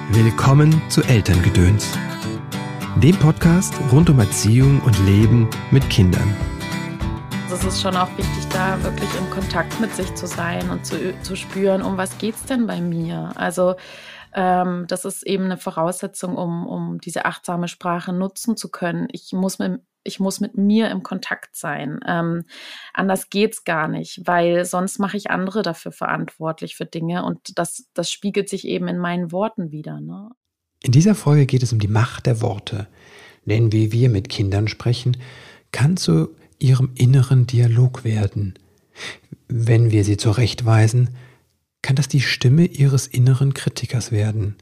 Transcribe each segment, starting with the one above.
Willkommen zu Elterngedöns, dem Podcast rund um Erziehung und Leben mit Kindern. Es ist schon auch wichtig, da wirklich im Kontakt mit sich zu sein und zu spüren, um was geht's denn bei mir? Also das ist eben eine Voraussetzung, um diese achtsame Sprache nutzen zu können. Ich muss mit mir im Kontakt sein. Anders geht's gar nicht, weil sonst mache ich andere dafür verantwortlich für Dinge und das spiegelt sich eben in meinen Worten wider, ne? In dieser Folge geht es um die Macht der Worte. Denn wie wir mit Kindern sprechen, kann zu ihrem inneren Dialog werden. Wenn wir sie zurechtweisen, kann das die Stimme ihres inneren Kritikers werden.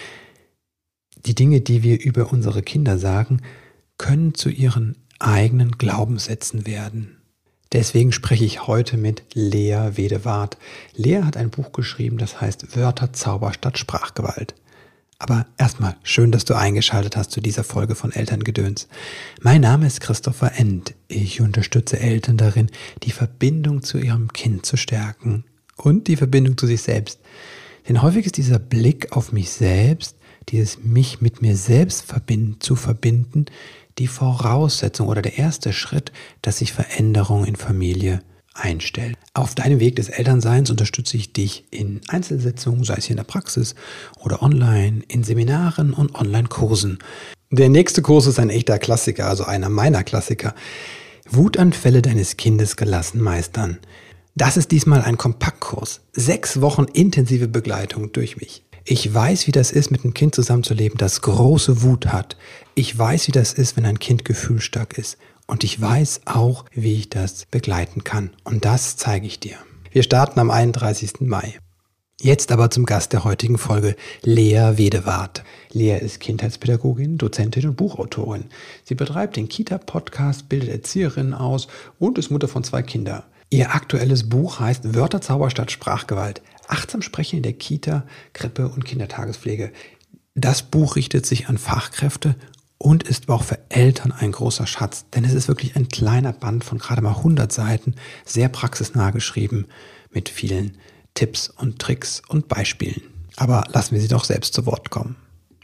Die Dinge, die wir über unsere Kinder sagen, können zu ihren eigenen Glaubenssätzen werden. Deswegen spreche ich heute mit Lea Wedewart. Lea hat ein Buch geschrieben, das heißt Wörter, Zauber statt Sprachgewalt. Aber erstmal schön, dass du eingeschaltet hast zu dieser Folge von Elterngedöns. Mein Name ist Christopher End. Ich unterstütze Eltern darin, die Verbindung zu ihrem Kind zu stärken und die Verbindung zu sich selbst. Denn häufig ist dieser Blick auf mich selbst, dieses mich mit mir selbst zu verbinden, die Voraussetzung oder der erste Schritt, dass sich Veränderung in Familie einstellt. Auf deinem Weg des Elternseins unterstütze ich dich in Einzelsitzungen, sei es hier in der Praxis oder online, in Seminaren und Online-Kursen. Der nächste Kurs ist ein echter Klassiker, also einer meiner Klassiker. Wutanfälle deines Kindes gelassen meistern. Das ist diesmal ein Kompaktkurs. 6 Wochen intensive Begleitung durch mich. Ich weiß, wie das ist, mit einem Kind zusammenzuleben, das große Wut hat. Ich weiß, wie das ist, wenn ein Kind gefühlsstark ist. Und ich weiß auch, wie ich das begleiten kann. Und das zeige ich dir. Wir starten am 31. Mai. Jetzt aber zum Gast der heutigen Folge, Lea Wedewart. Lea ist Kindheitspädagogin, Dozentin und Buchautorin. Sie betreibt den Kita-Podcast, bildet Erzieherinnen aus und ist Mutter von 2 Kindern. Ihr aktuelles Buch heißt Wörter, Zauber statt Sprachgewalt. Achtsam sprechen in der Kita, Krippe und Kindertagespflege. Das Buch richtet sich an Fachkräfte und ist auch für Eltern ein großer Schatz. Denn es ist wirklich ein kleiner Band von gerade mal 100 Seiten, sehr praxisnah geschrieben, mit vielen Tipps und Tricks und Beispielen. Aber lassen wir sie doch selbst zu Wort kommen.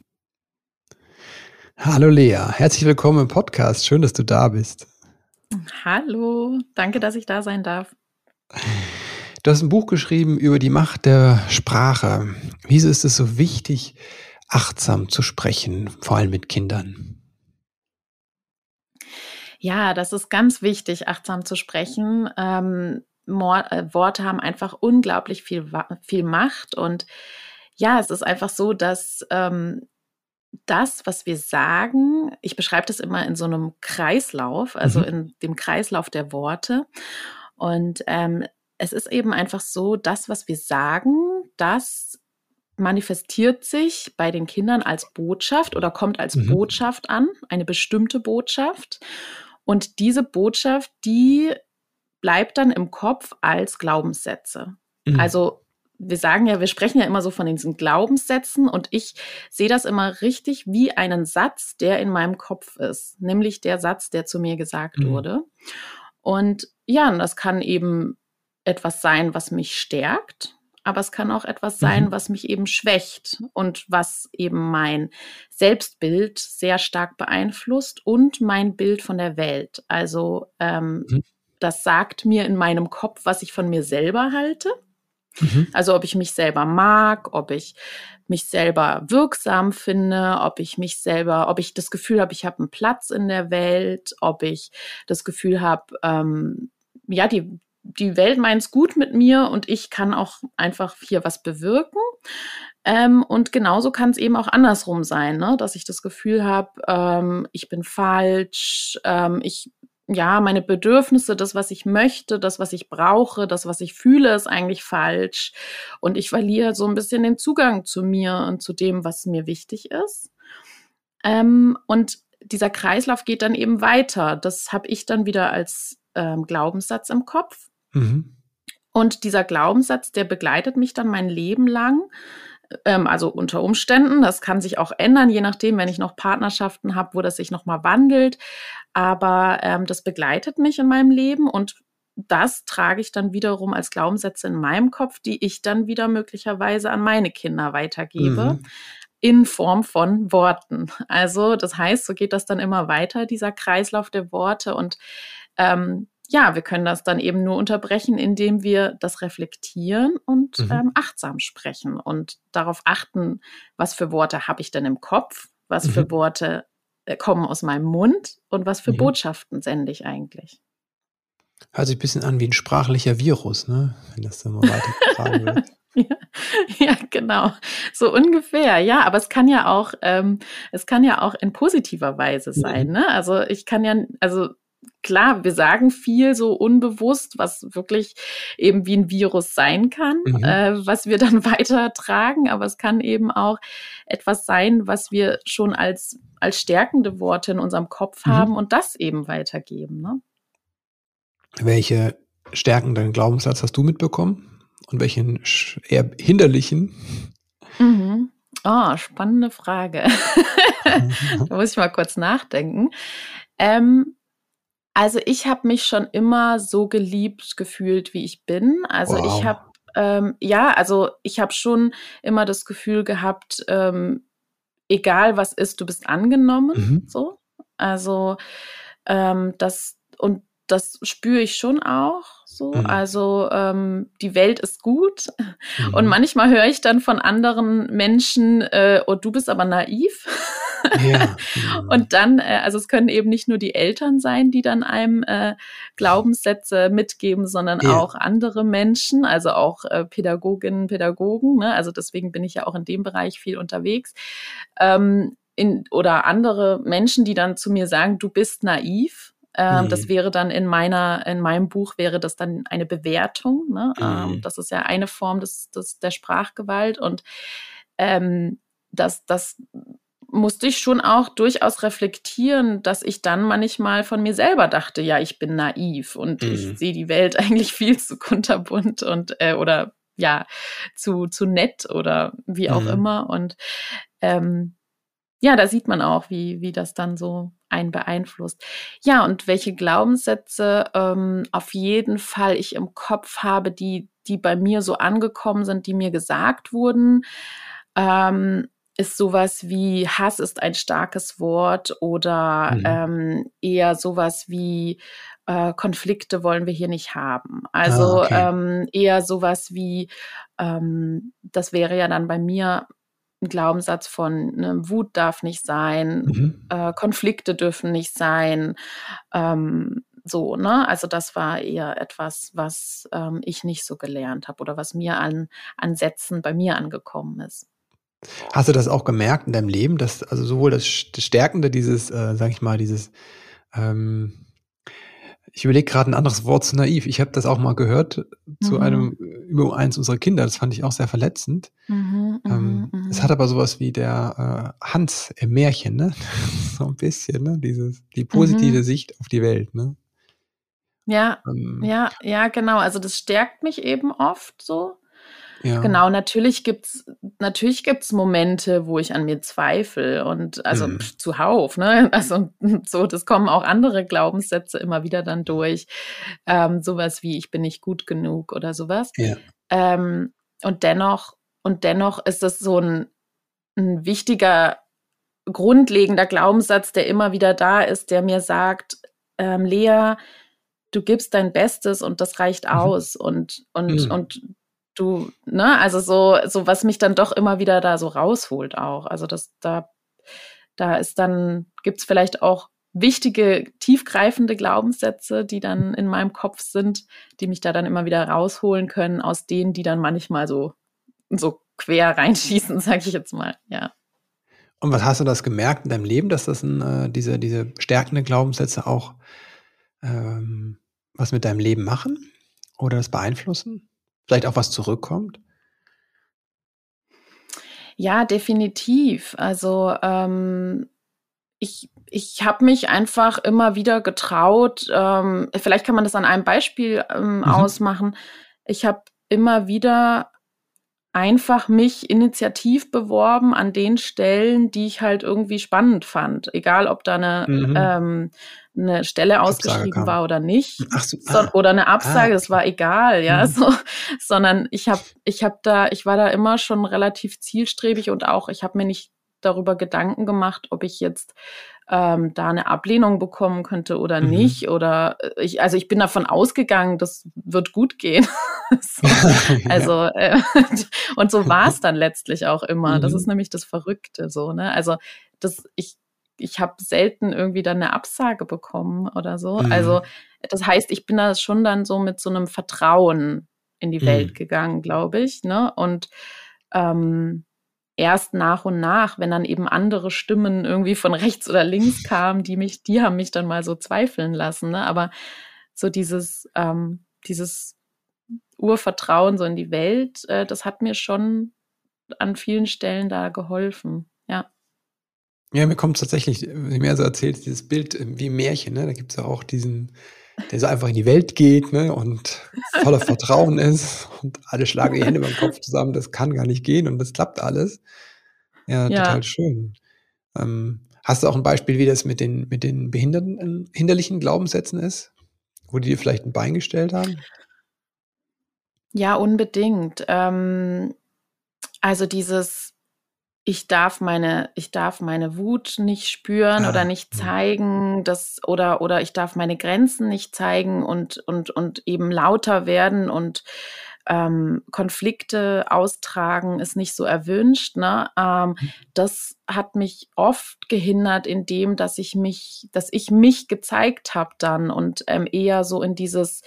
Hallo Lea, herzlich willkommen im Podcast. Schön, dass du da bist. Hallo, danke, dass ich da sein darf. Du hast ein Buch geschrieben über die Macht der Sprache. Wieso ist es so wichtig, achtsam zu sprechen, vor allem mit Kindern? Ja, das ist ganz wichtig, achtsam zu sprechen. Worte haben einfach unglaublich viel Macht. Und ja, es ist einfach so, dass das, was wir sagen, ich beschreibe das immer in so einem Kreislauf, also in dem Kreislauf der Worte. Und es ist eben einfach so, das, was wir sagen, das manifestiert sich bei den Kindern als Botschaft oder kommt als Botschaft an, eine bestimmte Botschaft. Und diese Botschaft, die bleibt dann im Kopf als Glaubenssätze. Also wir sprechen ja immer so von diesen Glaubenssätzen und ich sehe das immer richtig wie einen Satz, der in meinem Kopf ist, nämlich der Satz, der zu mir gesagt wurde. Und ja, das kann eben etwas sein, was mich stärkt, aber es kann auch etwas sein, was mich eben schwächt und was eben mein Selbstbild sehr stark beeinflusst und mein Bild von der Welt. Also das sagt mir in meinem Kopf, was ich von mir selber halte. Also ob ich mich selber mag, ob ich mich selber wirksam finde, ob ich das Gefühl habe, ich habe einen Platz in der Welt, ob ich das Gefühl habe, die Welt meint es gut mit mir und ich kann auch einfach hier was bewirken. Und genauso kann es eben auch andersrum sein, ne? Dass ich das Gefühl habe, ich bin falsch, meine Bedürfnisse, das, was ich möchte, das, was ich brauche, das, was ich fühle, ist eigentlich falsch. Und ich verliere so ein bisschen den Zugang zu mir und zu dem, was mir wichtig ist. Und dieser Kreislauf geht dann eben weiter. Das habe ich dann wieder als Glaubenssatz im Kopf. Und dieser Glaubenssatz, der begleitet mich dann mein Leben lang. Also unter Umständen, das kann sich auch ändern, je nachdem, wenn ich noch Partnerschaften habe, wo das sich nochmal wandelt. Aber das begleitet mich in meinem Leben und das trage ich dann wiederum als Glaubenssätze in meinem Kopf, die ich dann wieder möglicherweise an meine Kinder weitergebe. in Form von Worten. Also das heißt, so geht das dann immer weiter, dieser Kreislauf der Worte. Und ja, wir können das dann eben nur unterbrechen, indem wir das reflektieren und achtsam sprechen und darauf achten, was für Worte habe ich denn im Kopf, was für Worte kommen aus meinem Mund und was für Botschaften sende ich eigentlich. Hört sich ein bisschen an wie ein sprachlicher Virus, ne? Wenn das dann mal weitergetragen wird. Ja, genau. So ungefähr, ja. Aber es kann ja auch in positiver Weise sein, ne? Also klar, wir sagen viel so unbewusst, was wirklich eben wie ein Virus sein kann, was wir dann weitertragen. Aber es kann eben auch etwas sein, was wir schon als stärkende Worte in unserem Kopf haben und das eben weitergeben, ne? Welche stärkenden Glaubenssatz hast du mitbekommen? Und welchen eher hinderlichen? Oh, spannende Frage. Da muss ich mal kurz nachdenken. Also ich habe mich schon immer so geliebt gefühlt, wie ich bin. Also ich habe ich habe schon immer das Gefühl gehabt, egal was ist, du bist angenommen. So. Also das spüre ich schon auch so. Also die Welt ist gut. Und manchmal höre ich dann von anderen Menschen, oh, du bist aber naiv. Ja. Und dann, also es können eben nicht nur die Eltern sein, die dann einem Glaubenssätze mitgeben, sondern auch andere Menschen, also auch Pädagoginnen, Pädagogen. Ne? Also deswegen bin ich ja auch in dem Bereich viel unterwegs. Oder andere Menschen, die dann zu mir sagen, du bist naiv. Das wäre dann in meinem Buch wäre das dann eine Bewertung. Ne? Das ist ja eine Form der Sprachgewalt und das musste ich schon auch durchaus reflektieren, dass ich dann manchmal von mir selber dachte, ja, ich bin naiv und ich sehe die Welt eigentlich viel zu kunterbunt und oder ja, zu nett oder wie auch immer. Und ja, da sieht man auch, wie das dann so einen beeinflusst. Ja, und welche Glaubenssätze auf jeden Fall ich im Kopf habe, die bei mir so angekommen sind, die mir gesagt wurden, ist sowas wie Hass ist ein starkes Wort oder eher sowas wie Konflikte wollen wir hier nicht haben. Also eher sowas wie, das wäre ja dann bei mir ein Glaubenssatz von Wut darf nicht sein, Konflikte dürfen nicht sein, so, ne? Also das war eher etwas, was ich nicht so gelernt habe oder was mir an Sätzen bei mir angekommen ist. Hast du das auch gemerkt in deinem Leben, dass also sowohl das Stärkende, dieses, sag ich mal, dieses, ich überlege gerade ein anderes Wort zu naiv. Ich habe das auch mal gehört zu über eins unserer Kinder. Das fand ich auch sehr verletzend. Es hat aber sowas wie der Hans im Märchen, ne? So ein bisschen, ne? Die positive Sicht auf die Welt, ne? Ja, genau. Also das stärkt mich eben oft so. Ja. Genau, natürlich gibt's Momente, wo ich an mir zweifle und also zuhauf, ne? Also so, das kommen auch andere Glaubenssätze immer wieder dann durch. Sowas wie ich bin nicht gut genug oder sowas. Ja. Und dennoch ist es so ein wichtiger, grundlegender Glaubenssatz, der immer wieder da ist, der mir sagt, Lea, du gibst dein Bestes und das reicht aus und du, ne, also so was mich dann doch immer wieder da so rausholt auch. Also da ist dann, gibt's vielleicht auch wichtige, tiefgreifende Glaubenssätze, die dann in meinem Kopf sind, die mich da dann immer wieder rausholen können, aus denen, die dann manchmal so quer reinschießen, sag ich jetzt mal, ja. Und was hast du das gemerkt in deinem Leben, dass das diese stärkenden Glaubenssätze auch was mit deinem Leben machen oder das beeinflussen? Vielleicht auch was zurückkommt? Ja, definitiv. Also ich habe mich einfach immer wieder getraut, vielleicht kann man das an einem Beispiel ausmachen. Ich habe immer wieder einfach mich initiativ beworben an den Stellen, die ich halt irgendwie spannend fand. Egal, ob da eine Stelle ausgeschrieben war oder nicht. Ach so, oder eine Absage, das war egal, ja. So, sondern ich war da immer schon relativ zielstrebig und auch, ich habe mir nicht darüber Gedanken gemacht, ob ich jetzt da eine Ablehnung bekommen könnte oder nicht. Oder ich bin davon ausgegangen, das wird gut gehen. So, also und so war es dann letztlich auch immer. Das ist nämlich das Verrückte so, ne? Also ich habe selten irgendwie dann eine Absage bekommen oder so. Also das heißt, ich bin da schon dann so mit so einem Vertrauen in die Welt gegangen, glaube ich, ne? Und erst nach und nach, wenn dann eben andere Stimmen irgendwie von rechts oder links kamen, die haben mich dann mal so zweifeln lassen, ne? Aber so dieses Urvertrauen so in die Welt, das hat mir schon an vielen Stellen da geholfen, ja. Ja, mir kommt tatsächlich, wie mir so erzählt, dieses Bild wie im Märchen, ne? Da gibt es ja auch diesen, der so einfach in die Welt geht, ne? Und voller Vertrauen ist und alle schlagen die Hände beim Kopf zusammen, das kann gar nicht gehen und das klappt alles. Ja, Ja. total schön. Hast du auch ein Beispiel, wie das mit den hinderlichen Glaubenssätzen ist, wo die dir vielleicht ein Bein gestellt haben? Ja, unbedingt. Also dieses, ich darf meine Wut nicht spüren oder nicht zeigen, oder ich darf meine Grenzen nicht zeigen und eben lauter werden und Konflikte austragen ist nicht so erwünscht, ne? Das hat mich oft gehindert in dem, dass ich mich gezeigt habe dann und eher so in dieses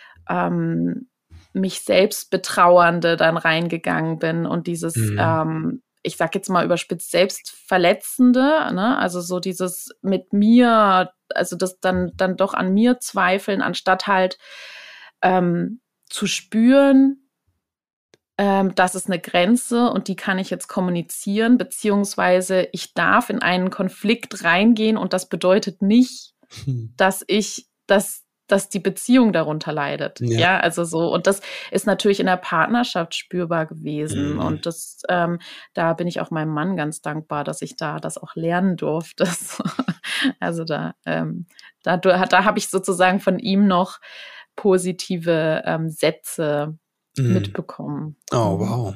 mich selbst betrauernde dann reingegangen bin und dieses ich sag jetzt mal überspitzt, selbstverletzende, ne? Also so dieses mit mir, also das dann doch an mir zweifeln, anstatt halt zu spüren, das ist eine Grenze und die kann ich jetzt kommunizieren, beziehungsweise ich darf in einen Konflikt reingehen und das bedeutet nicht, dass die Beziehung darunter leidet. Ja, also so. Und das ist natürlich in der Partnerschaft spürbar gewesen. Und das, da bin ich auch meinem Mann ganz dankbar, dass ich da das auch lernen durfte. Also da habe ich sozusagen von ihm noch positive Sätze mitbekommen. Oh, wow.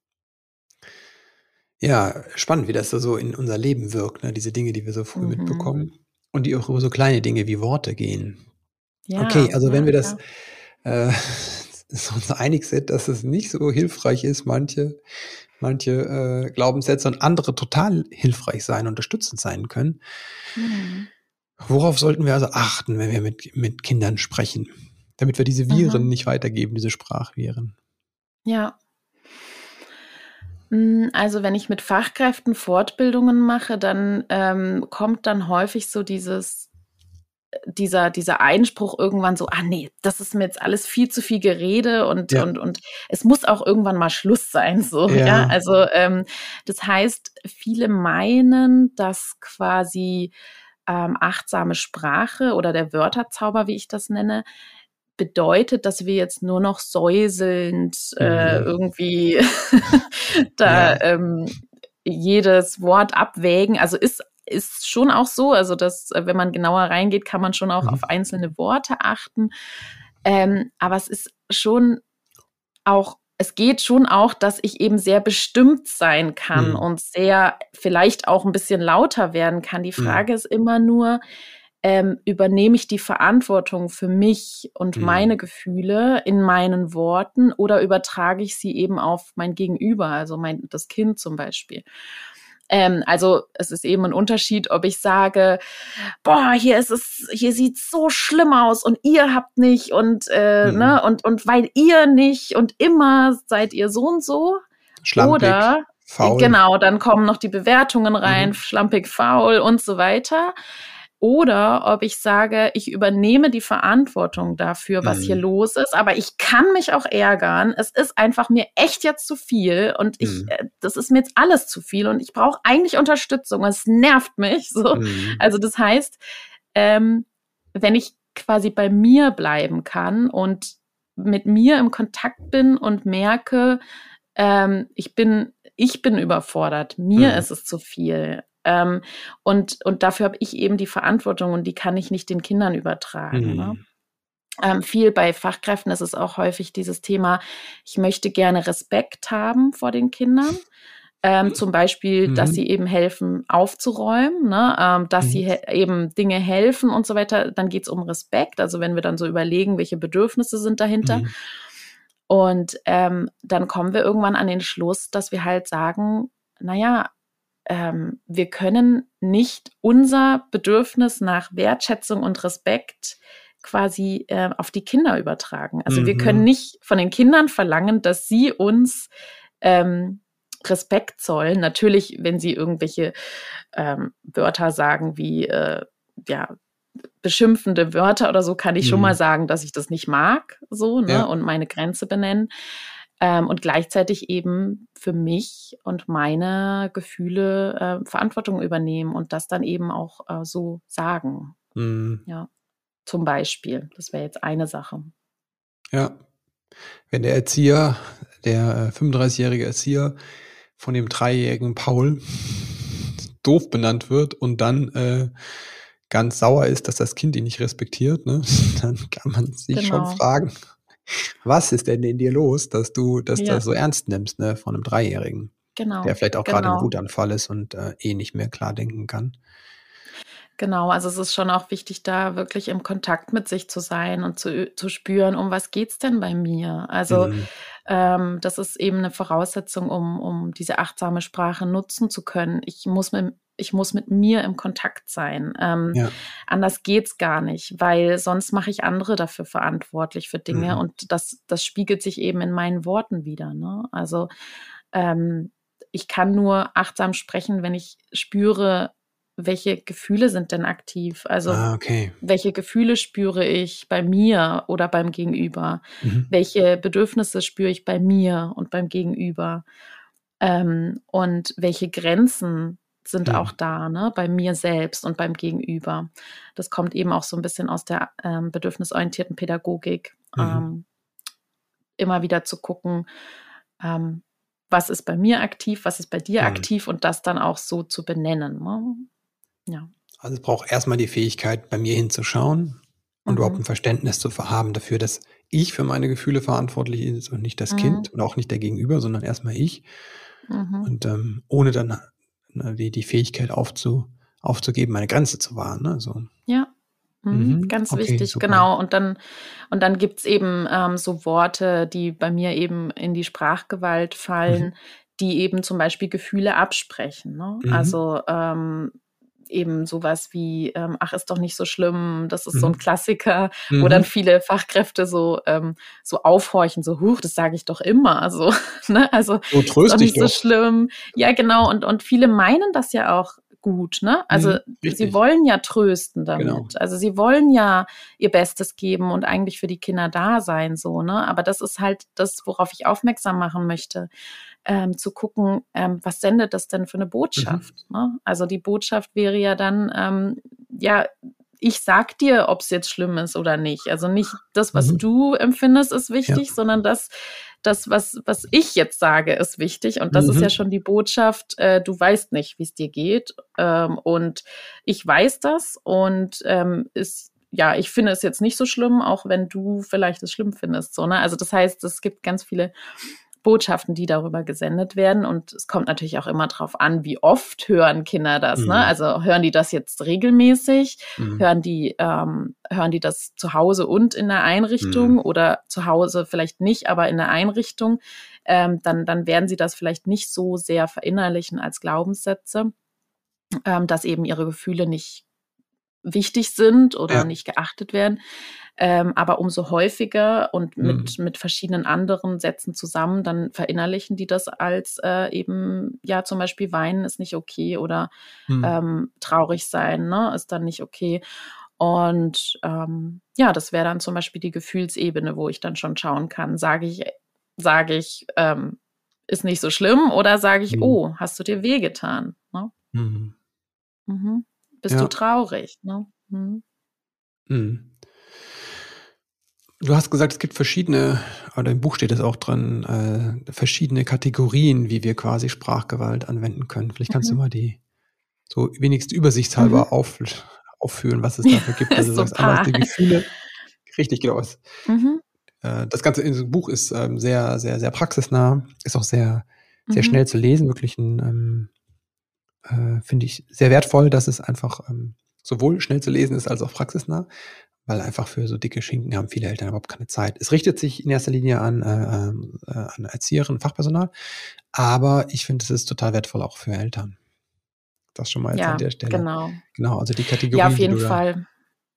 Ja, spannend, wie das da so in unser Leben wirkt, ne? Diese Dinge, die wir so früh mitbekommen und die auch über so kleine Dinge wie Worte gehen. Ja, okay, also wenn wir das ja. uns einig sind, dass es nicht so hilfreich ist, manche Glaubenssätze und andere total hilfreich sein, unterstützend sein können. Worauf sollten wir also achten, wenn wir mit Kindern sprechen, damit wir diese Viren nicht weitergeben, diese Sprachviren? Ja. Also wenn ich mit Fachkräften Fortbildungen mache, dann kommt dann häufig so dieser Einspruch irgendwann so, nee, das ist mir jetzt alles viel zu viel Gerede und es muss auch irgendwann mal Schluss sein, so, ja. Also das heißt, viele meinen, dass quasi achtsame Sprache oder der Wörterzauber, wie ich das nenne, bedeutet, dass wir jetzt nur noch säuselnd irgendwie jedes Wort abwägen. Also ist schon auch so, also dass, wenn man genauer reingeht, kann man schon auch auf einzelne Worte achten. Aber es ist schon auch, es geht schon auch, dass ich eben sehr bestimmt sein kann und sehr vielleicht auch ein bisschen lauter werden kann. Die Frage ist immer nur, übernehme ich die Verantwortung für mich und meine Gefühle in meinen Worten oder übertrage ich sie eben auf mein Gegenüber, also das Kind zum Beispiel. Also es ist eben ein Unterschied, ob ich sage, boah, hier sieht's so schlimm aus und ihr habt nicht und ne, und weil ihr nicht und immer seid ihr so und so. Schlampig, oder faul. Genau, dann kommen noch die Bewertungen rein, schlampig, faul und so weiter. Oder ob ich sage, ich übernehme die Verantwortung dafür, was hier los ist, aber ich kann mich auch ärgern. Es ist einfach mir echt jetzt zu viel und das ist mir jetzt alles zu viel und ich brauche eigentlich Unterstützung. Es nervt mich so. Also das heißt, wenn ich quasi bei mir bleiben kann und mit mir im Kontakt bin und merke, ich bin überfordert, mir ist es zu viel. Und dafür habe ich eben die Verantwortung und die kann ich nicht den Kindern übertragen. Ne? Viel bei Fachkräften ist es auch häufig dieses Thema, ich möchte gerne Respekt haben vor den Kindern. Zum Beispiel, dass sie eben helfen, aufzuräumen, ne? Dass sie eben Dinge helfen und so weiter. Dann geht es um Respekt. Also wenn wir dann so überlegen, welche Bedürfnisse sind dahinter. Und dann kommen wir irgendwann an den Schluss, dass wir halt sagen, naja, wir können nicht unser Bedürfnis nach Wertschätzung und Respekt quasi auf die Kinder übertragen. Also wir können nicht von den Kindern verlangen, dass sie uns Respekt zollen. Natürlich, wenn sie irgendwelche Wörter sagen wie beschimpfende Wörter oder so, kann ich schon mal sagen, dass ich das nicht mag, so, ne, und meine Grenze benennen. Und gleichzeitig eben für mich und meine Gefühle Verantwortung übernehmen und das dann eben auch so sagen. Ja, zum Beispiel. Das wäre jetzt eine Sache. Ja. Wenn der Erzieher, der 35-jährige Erzieher von dem 3-jährigen Paul doof benannt wird und dann ganz sauer ist, dass das Kind ihn nicht respektiert, ne, dann kann man sich schon fragen, was ist denn in dir los, dass du das so ernst nimmst, ne, von einem 3-Jährigen, der vielleicht auch gerade im Wutanfall ist und nicht mehr klar denken kann. Genau, also es ist schon auch wichtig, da wirklich im Kontakt mit sich zu sein und zu spüren, um was geht's denn bei mir? Also das ist eben eine Voraussetzung, um diese achtsame Sprache nutzen zu können. Ich muss mit mir im Kontakt sein. Anders geht's gar nicht, weil sonst mache ich andere dafür verantwortlich für Dinge und das spiegelt sich eben in meinen Worten wieder, ne? Also ich kann nur achtsam sprechen, wenn ich spüre, welche Gefühle sind denn aktiv? Also welche Gefühle spüre ich bei mir oder beim Gegenüber? Welche Bedürfnisse spüre ich bei mir und beim Gegenüber? Und welche Grenzen sind auch da, ne, bei mir selbst und beim Gegenüber? Das kommt eben auch so ein bisschen aus der bedürfnisorientierten Pädagogik. Immer wieder zu gucken, was ist bei mir aktiv, was ist bei dir aktiv und das dann auch so zu benennen, ne? Ja. Also es braucht erstmal die Fähigkeit, bei mir hinzuschauen und überhaupt ein Verständnis zu haben dafür, dass ich für meine Gefühle verantwortlich ist und nicht das Kind und auch nicht der Gegenüber, sondern erstmal ich. Und ohne dann die Fähigkeit aufzugeben, meine Grenze zu wahren. Ne? So. Ja, ganz wichtig, super. Genau. Und dann gibt es eben so Worte, die bei mir eben in die Sprachgewalt fallen, die eben zum Beispiel Gefühle absprechen. Ne? Also eben sowas wie, ach, ist doch nicht so schlimm, das ist so ein Klassiker, wo dann viele Fachkräfte so aufhorchen, so, das sage ich doch immer, also, ne, also, ist doch nicht so schlimm. Ja, genau, und viele meinen das ja auch gut, ne, also, sie wollen ja trösten damit, also, sie wollen ja ihr Bestes geben und eigentlich für die Kinder da sein, so, ne, aber das ist halt das, worauf ich aufmerksam machen möchte, zu gucken, was sendet das denn für eine Botschaft? Ne? Also die Botschaft wäre ja dann, ich sag dir, ob es jetzt schlimm ist oder nicht. Also nicht das, was du empfindest, ist wichtig, sondern das, was ich jetzt sage, ist wichtig. Und das ist ja schon die Botschaft, du weißt nicht, wie es dir geht. Und ich weiß das und ich finde es jetzt nicht so schlimm, auch wenn du vielleicht es schlimm findest. So, ne? Also das heißt, es gibt ganz viele Botschaften, die darüber gesendet werden. Und es kommt natürlich auch immer drauf an, wie oft hören Kinder das. Ne? Also hören die das jetzt regelmäßig? Hören die das zu Hause und in der Einrichtung oder zu Hause vielleicht nicht, aber in der Einrichtung? Dann werden sie das vielleicht nicht so sehr verinnerlichen als Glaubenssätze, dass eben ihre Gefühle nicht wichtig sind oder nicht geachtet werden. Aber umso häufiger und mit verschiedenen anderen Sätzen zusammen, dann verinnerlichen die das als eben, zum Beispiel weinen ist nicht okay oder traurig sein, ne, ist dann nicht okay. Und das wäre dann zum Beispiel die Gefühlsebene, wo ich dann schon schauen kann, sage ich, ist nicht so schlimm oder sage ich, oh, hast du dir wehgetan? Ne? Bist du traurig? Ne? Du hast gesagt, es gibt verschiedene, oder im Buch steht es auch drin, verschiedene Kategorien, wie wir quasi Sprachgewalt anwenden können. Vielleicht kannst du mal die so wenigstens übersichtshalber aufführen, was es dafür gibt. Also so du sagst einmal die Gefühle. Richtig, genau. Das Ganze in diesem Buch ist sehr, sehr, sehr praxisnah, ist auch sehr sehr schnell zu lesen, wirklich finde ich sehr wertvoll, dass es einfach sowohl schnell zu lesen ist als auch praxisnah, weil einfach für so dicke Schinken haben viele Eltern überhaupt keine Zeit. Es richtet sich in erster Linie an Erzieherinnen, Fachpersonal, aber ich finde, es ist total wertvoll auch für Eltern. Das schon mal jetzt an Ja, der Stelle. genau. Genau, also die Ja, Kategorien, auf die jeden du da. Fall.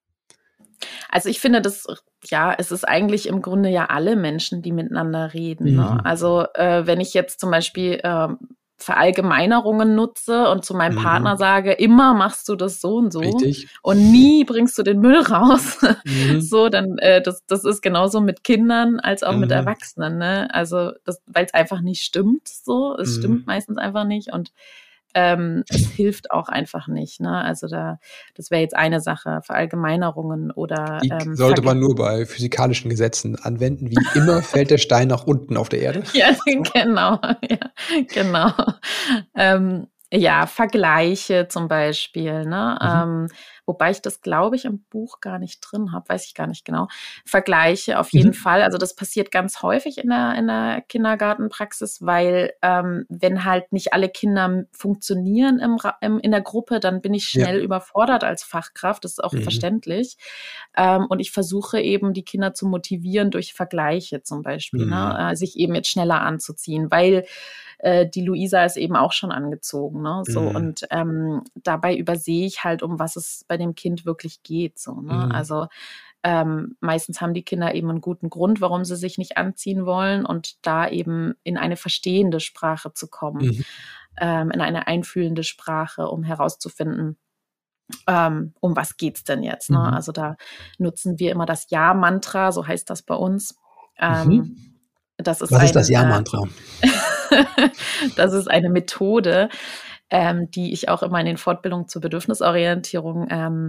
Also ich finde, es ist eigentlich im Grunde ja alle Menschen, die miteinander reden. Ne? Also wenn ich jetzt zum Beispiel Verallgemeinerungen nutze und zu meinem Partner sage, immer machst du das so und so Richtig. und nie bringst du den Müll raus, Mhm. so, dann das ist genauso mit Kindern als auch mit Erwachsenen. Ne? Also weil es einfach nicht stimmt, so, es stimmt meistens einfach nicht und es hilft auch einfach nicht. Ne? Also das wäre jetzt eine Sache, Verallgemeinerungen oder Die sollte man nur bei physikalischen Gesetzen anwenden. Wie immer fällt der Stein nach unten auf der Erde. Ja, genau. Ja, genau. Ja, Vergleiche zum Beispiel, ne? Wobei ich das, glaube ich, im Buch gar nicht drin habe, weiß ich gar nicht genau. Vergleiche auf jeden Fall. Also das passiert ganz häufig in der Kindergartenpraxis, weil wenn halt nicht alle Kinder funktionieren in der Gruppe, dann bin ich schnell überfordert als Fachkraft. Das ist auch verständlich. Und ich versuche eben, die Kinder zu motivieren durch Vergleiche zum Beispiel, ne? Sich eben jetzt schneller anzuziehen, weil die Luisa ist eben auch schon angezogen, ne? So, und dabei übersehe ich halt, um was es bei dem Kind wirklich geht. So, ne? Also meistens haben die Kinder eben einen guten Grund, warum sie sich nicht anziehen wollen und da eben in eine verstehende Sprache zu kommen, in eine einfühlende Sprache, um herauszufinden, um was geht's denn jetzt? Ne? Also da nutzen wir immer das Ja-Mantra, so heißt das bei uns. Das ist Was ist das Ja-Mantra? Das ist eine Methode, die ich auch immer in den Fortbildungen zur Bedürfnisorientierung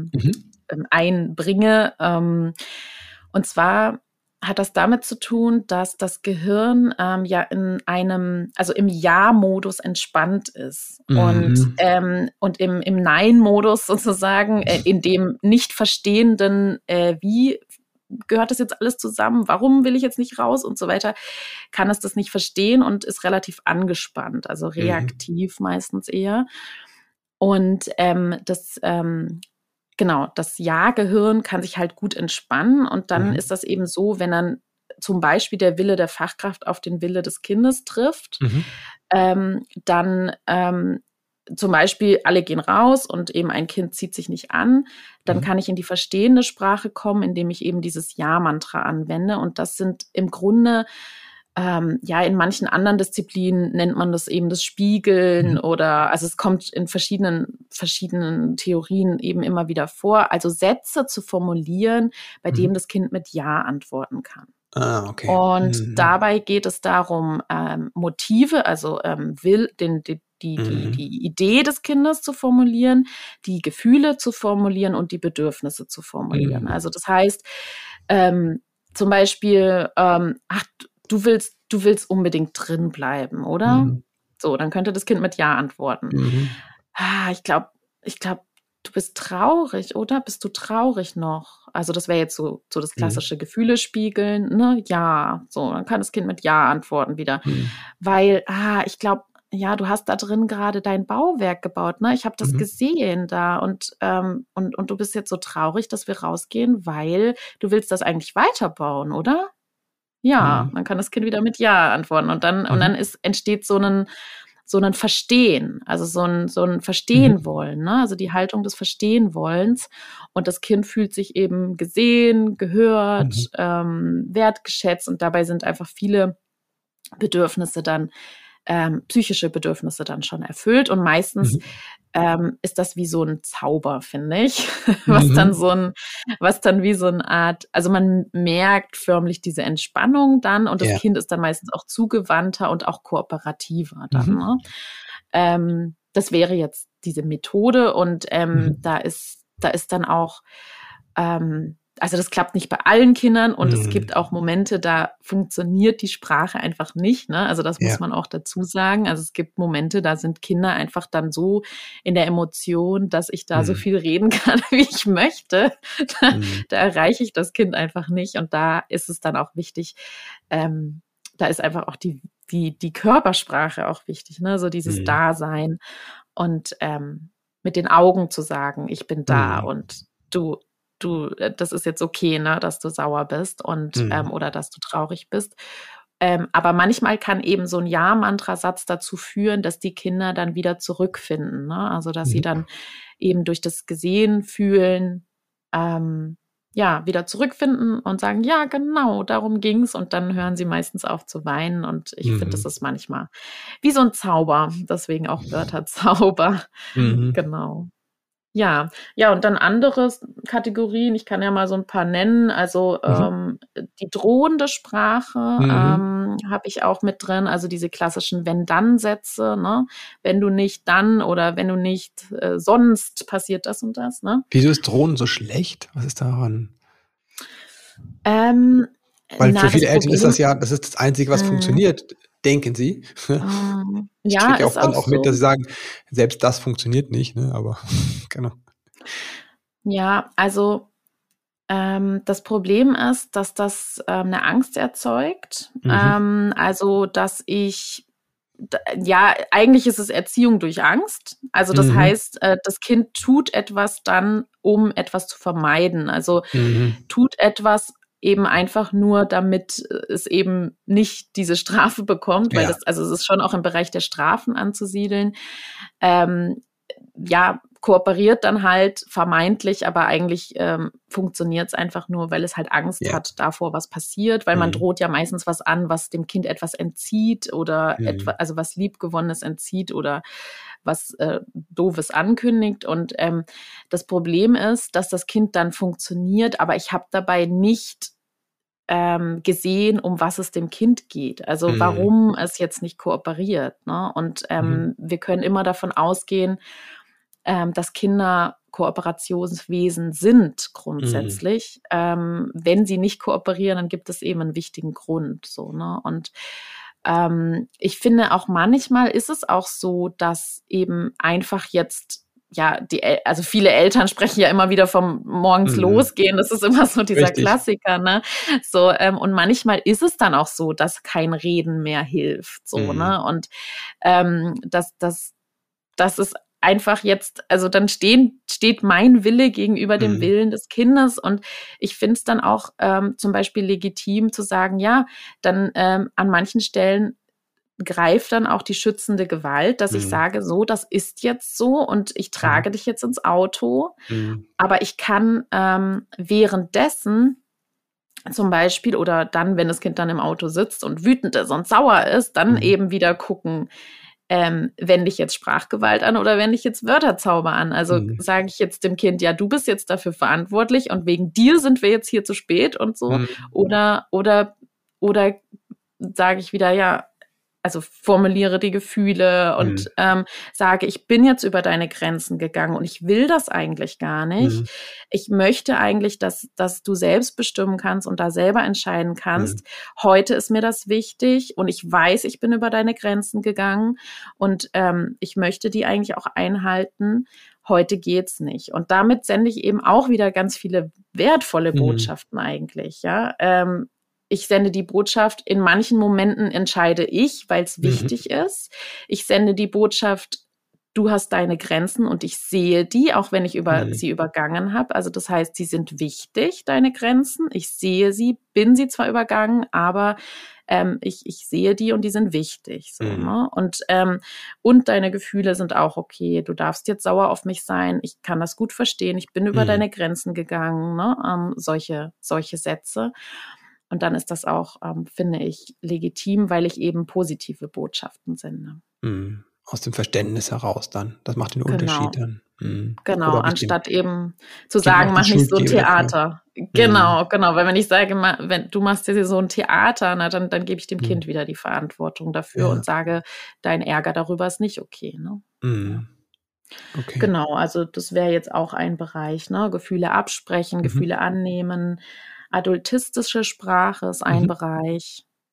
einbringe. Und zwar hat das damit zu tun, dass das Gehirn ja im Ja-Modus entspannt ist und im Nein-Modus sozusagen, in dem nicht verstehenden, wie gehört das jetzt alles zusammen? Warum will ich jetzt nicht raus und so weiter? Kann es das nicht verstehen und ist relativ angespannt, also reaktiv meistens eher. Und das Ja-Gehirn kann sich halt gut entspannen und dann ist das eben so, wenn dann zum Beispiel der Wille der Fachkraft auf den Wille des Kindes trifft, dann zum Beispiel alle gehen raus und eben ein Kind zieht sich nicht an, dann kann ich in die verstehende Sprache kommen, indem ich eben dieses Ja-Mantra anwende. Und das sind im Grunde, in manchen anderen Disziplinen nennt man das eben das Spiegeln oder, also es kommt in verschiedenen Theorien eben immer wieder vor. Also Sätze zu formulieren, bei dem das Kind mit Ja antworten kann. Ah, okay. Und dabei geht es darum, Motive, also die Idee des Kindes zu formulieren, die Gefühle zu formulieren und die Bedürfnisse zu formulieren. Also das heißt, zum Beispiel, du willst unbedingt drin bleiben, oder? So, dann könnte das Kind mit Ja antworten. Ich glaube, du bist traurig, oder? Bist du traurig noch? Also das wäre jetzt so das klassische Gefühle spiegeln, ne? Ja, so, dann kann das Kind mit Ja antworten wieder. Weil, ich glaube, ja, du hast da drin gerade dein Bauwerk gebaut, ne? Ich habe das gesehen da und du bist jetzt so traurig, dass wir rausgehen, weil du willst das eigentlich weiterbauen, oder? Ja, dann kann das Kind wieder mit Ja antworten und dann entsteht so ein Verstehen, also so ein Verstehen wollen, ne? Also die Haltung des Verstehen wollens und das Kind fühlt sich eben gesehen, gehört, wertgeschätzt und dabei sind einfach viele Bedürfnisse dann psychische Bedürfnisse dann schon erfüllt und meistens ist das wie so ein Zauber, finde ich, was dann wie so eine Art, also man merkt förmlich diese Entspannung dann und das Kind ist dann meistens auch zugewandter und auch kooperativer dann. Ne? Das wäre jetzt diese Methode und da ist dann auch also das klappt nicht bei allen Kindern und es gibt auch Momente, da funktioniert die Sprache einfach nicht. Ne? Also das muss man auch dazu sagen. Also es gibt Momente, da sind Kinder einfach dann so in der Emotion, dass ich da so viel reden kann, wie ich möchte. Da erreiche ich das Kind einfach nicht und da ist es dann auch wichtig, da ist einfach auch die die Körpersprache auch wichtig, ne? So dieses Dasein und mit den Augen zu sagen, ich bin da und du, das ist jetzt okay, ne, dass du sauer bist und oder dass du traurig bist. Aber manchmal kann eben so ein Ja-Mantra-Satz dazu führen, dass die Kinder dann wieder zurückfinden, ne? Also dass sie dann eben durch das Gesehen, Fühlen, wieder zurückfinden und sagen, ja, genau, darum ging's. Und dann hören sie meistens auf zu weinen. Und ich finde, das ist manchmal wie so ein Zauber. Deswegen auch Wörterzauber. Genau. Ja, und dann andere Kategorien, ich kann ja mal so ein paar nennen. Also die drohende Sprache habe ich auch mit drin, also diese klassischen Wenn-Dann-Sätze, ne? Wenn du nicht, dann oder wenn du nicht, sonst passiert das und das, ne? Wieso ist Drohnen so schlecht? Was ist daran? Weil für viele Eltern ist das ist das Einzige, was funktioniert, denken sie. Ich ja, kriege ist auch dann auch auch mit, so. dass sie sagen, selbst das funktioniert nicht, ne? Aber genau. Ja, also das Problem ist, dass das eine Angst erzeugt. Also, dass eigentlich ist es Erziehung durch Angst. Also das heißt, das Kind tut etwas dann, um etwas zu vermeiden. Also tut etwas eben einfach nur, damit es eben nicht diese Strafe bekommt, weil es ist schon auch im Bereich der Strafen anzusiedeln. Kooperiert dann halt vermeintlich, aber eigentlich funktioniert es einfach nur, weil es halt Angst hat davor, was passiert, weil man droht ja meistens was an, was dem Kind etwas entzieht oder also was Liebgewonnenes entzieht oder was Doofes ankündigt. Und das Problem ist, dass das Kind dann funktioniert, aber ich habe dabei nicht gesehen, um was es dem Kind geht. Also warum es jetzt nicht kooperiert. Ne? Und wir können immer davon ausgehen, dass Kinder Kooperationswesen sind grundsätzlich. Wenn sie nicht kooperieren, dann gibt es eben einen wichtigen Grund. So, ne? Und ich finde auch manchmal ist es auch so, dass eben einfach jetzt also viele Eltern sprechen ja immer wieder vom morgens losgehen. Das ist immer so dieser Klassiker, ne? So, und manchmal ist es dann auch so, dass kein Reden mehr hilft, so, ne? Und das ist einfach jetzt, also dann steht mein Wille gegenüber dem Willen des Kindes und ich finde es dann auch zum Beispiel legitim zu sagen, ja, dann an manchen Stellen greift dann auch die schützende Gewalt, dass ich sage, so, das ist jetzt so und ich trage dich jetzt ins Auto, aber ich kann währenddessen zum Beispiel oder dann, wenn das Kind dann im Auto sitzt und wütend ist und sauer ist, dann eben wieder gucken, wende ich jetzt Sprachgewalt an oder wende ich jetzt Wörterzauber an? Also sage ich jetzt dem Kind, ja, du bist jetzt dafür verantwortlich und wegen dir sind wir jetzt hier zu spät und so. Oder sage ich wieder, ja, also formuliere die Gefühle und sage, ich bin jetzt über deine Grenzen gegangen und ich will das eigentlich gar nicht. Ich möchte eigentlich, dass du selbst bestimmen kannst und da selber entscheiden kannst. Heute ist mir das wichtig und ich weiß, ich bin über deine Grenzen gegangen und ich möchte die eigentlich auch einhalten. Heute geht's nicht. Und damit sende ich eben auch wieder ganz viele wertvolle Botschaften eigentlich, ja. Ich sende die Botschaft, in manchen Momenten entscheide ich, weil es wichtig ist. Ich sende die Botschaft, du hast deine Grenzen und ich sehe die, auch wenn ich sie übergangen habe. Also das heißt, sie sind wichtig, deine Grenzen. Ich sehe sie, bin sie zwar übergangen, aber ich sehe die und die sind wichtig. So, ne? Und deine Gefühle sind auch okay. Du darfst jetzt sauer auf mich sein. Ich kann das gut verstehen. Ich bin über deine Grenzen gegangen. Ne? Solche Sätze. Und dann ist das auch, finde ich, legitim, weil ich eben positive Botschaften sende. Aus dem Verständnis heraus dann. Das macht den Unterschied dann. Genau, anstatt eben zu sagen, mach nicht so ein Theater. Genau. Weil wenn ich sage, wenn du machst dir so ein Theater, na, dann gebe ich dem Kind wieder die Verantwortung dafür und sage, dein Ärger darüber ist nicht okay. Ne? Okay. Genau, also das wäre jetzt auch ein Bereich, ne? Gefühle absprechen, Gefühle annehmen. Adultistische Sprache ist ein Bereich.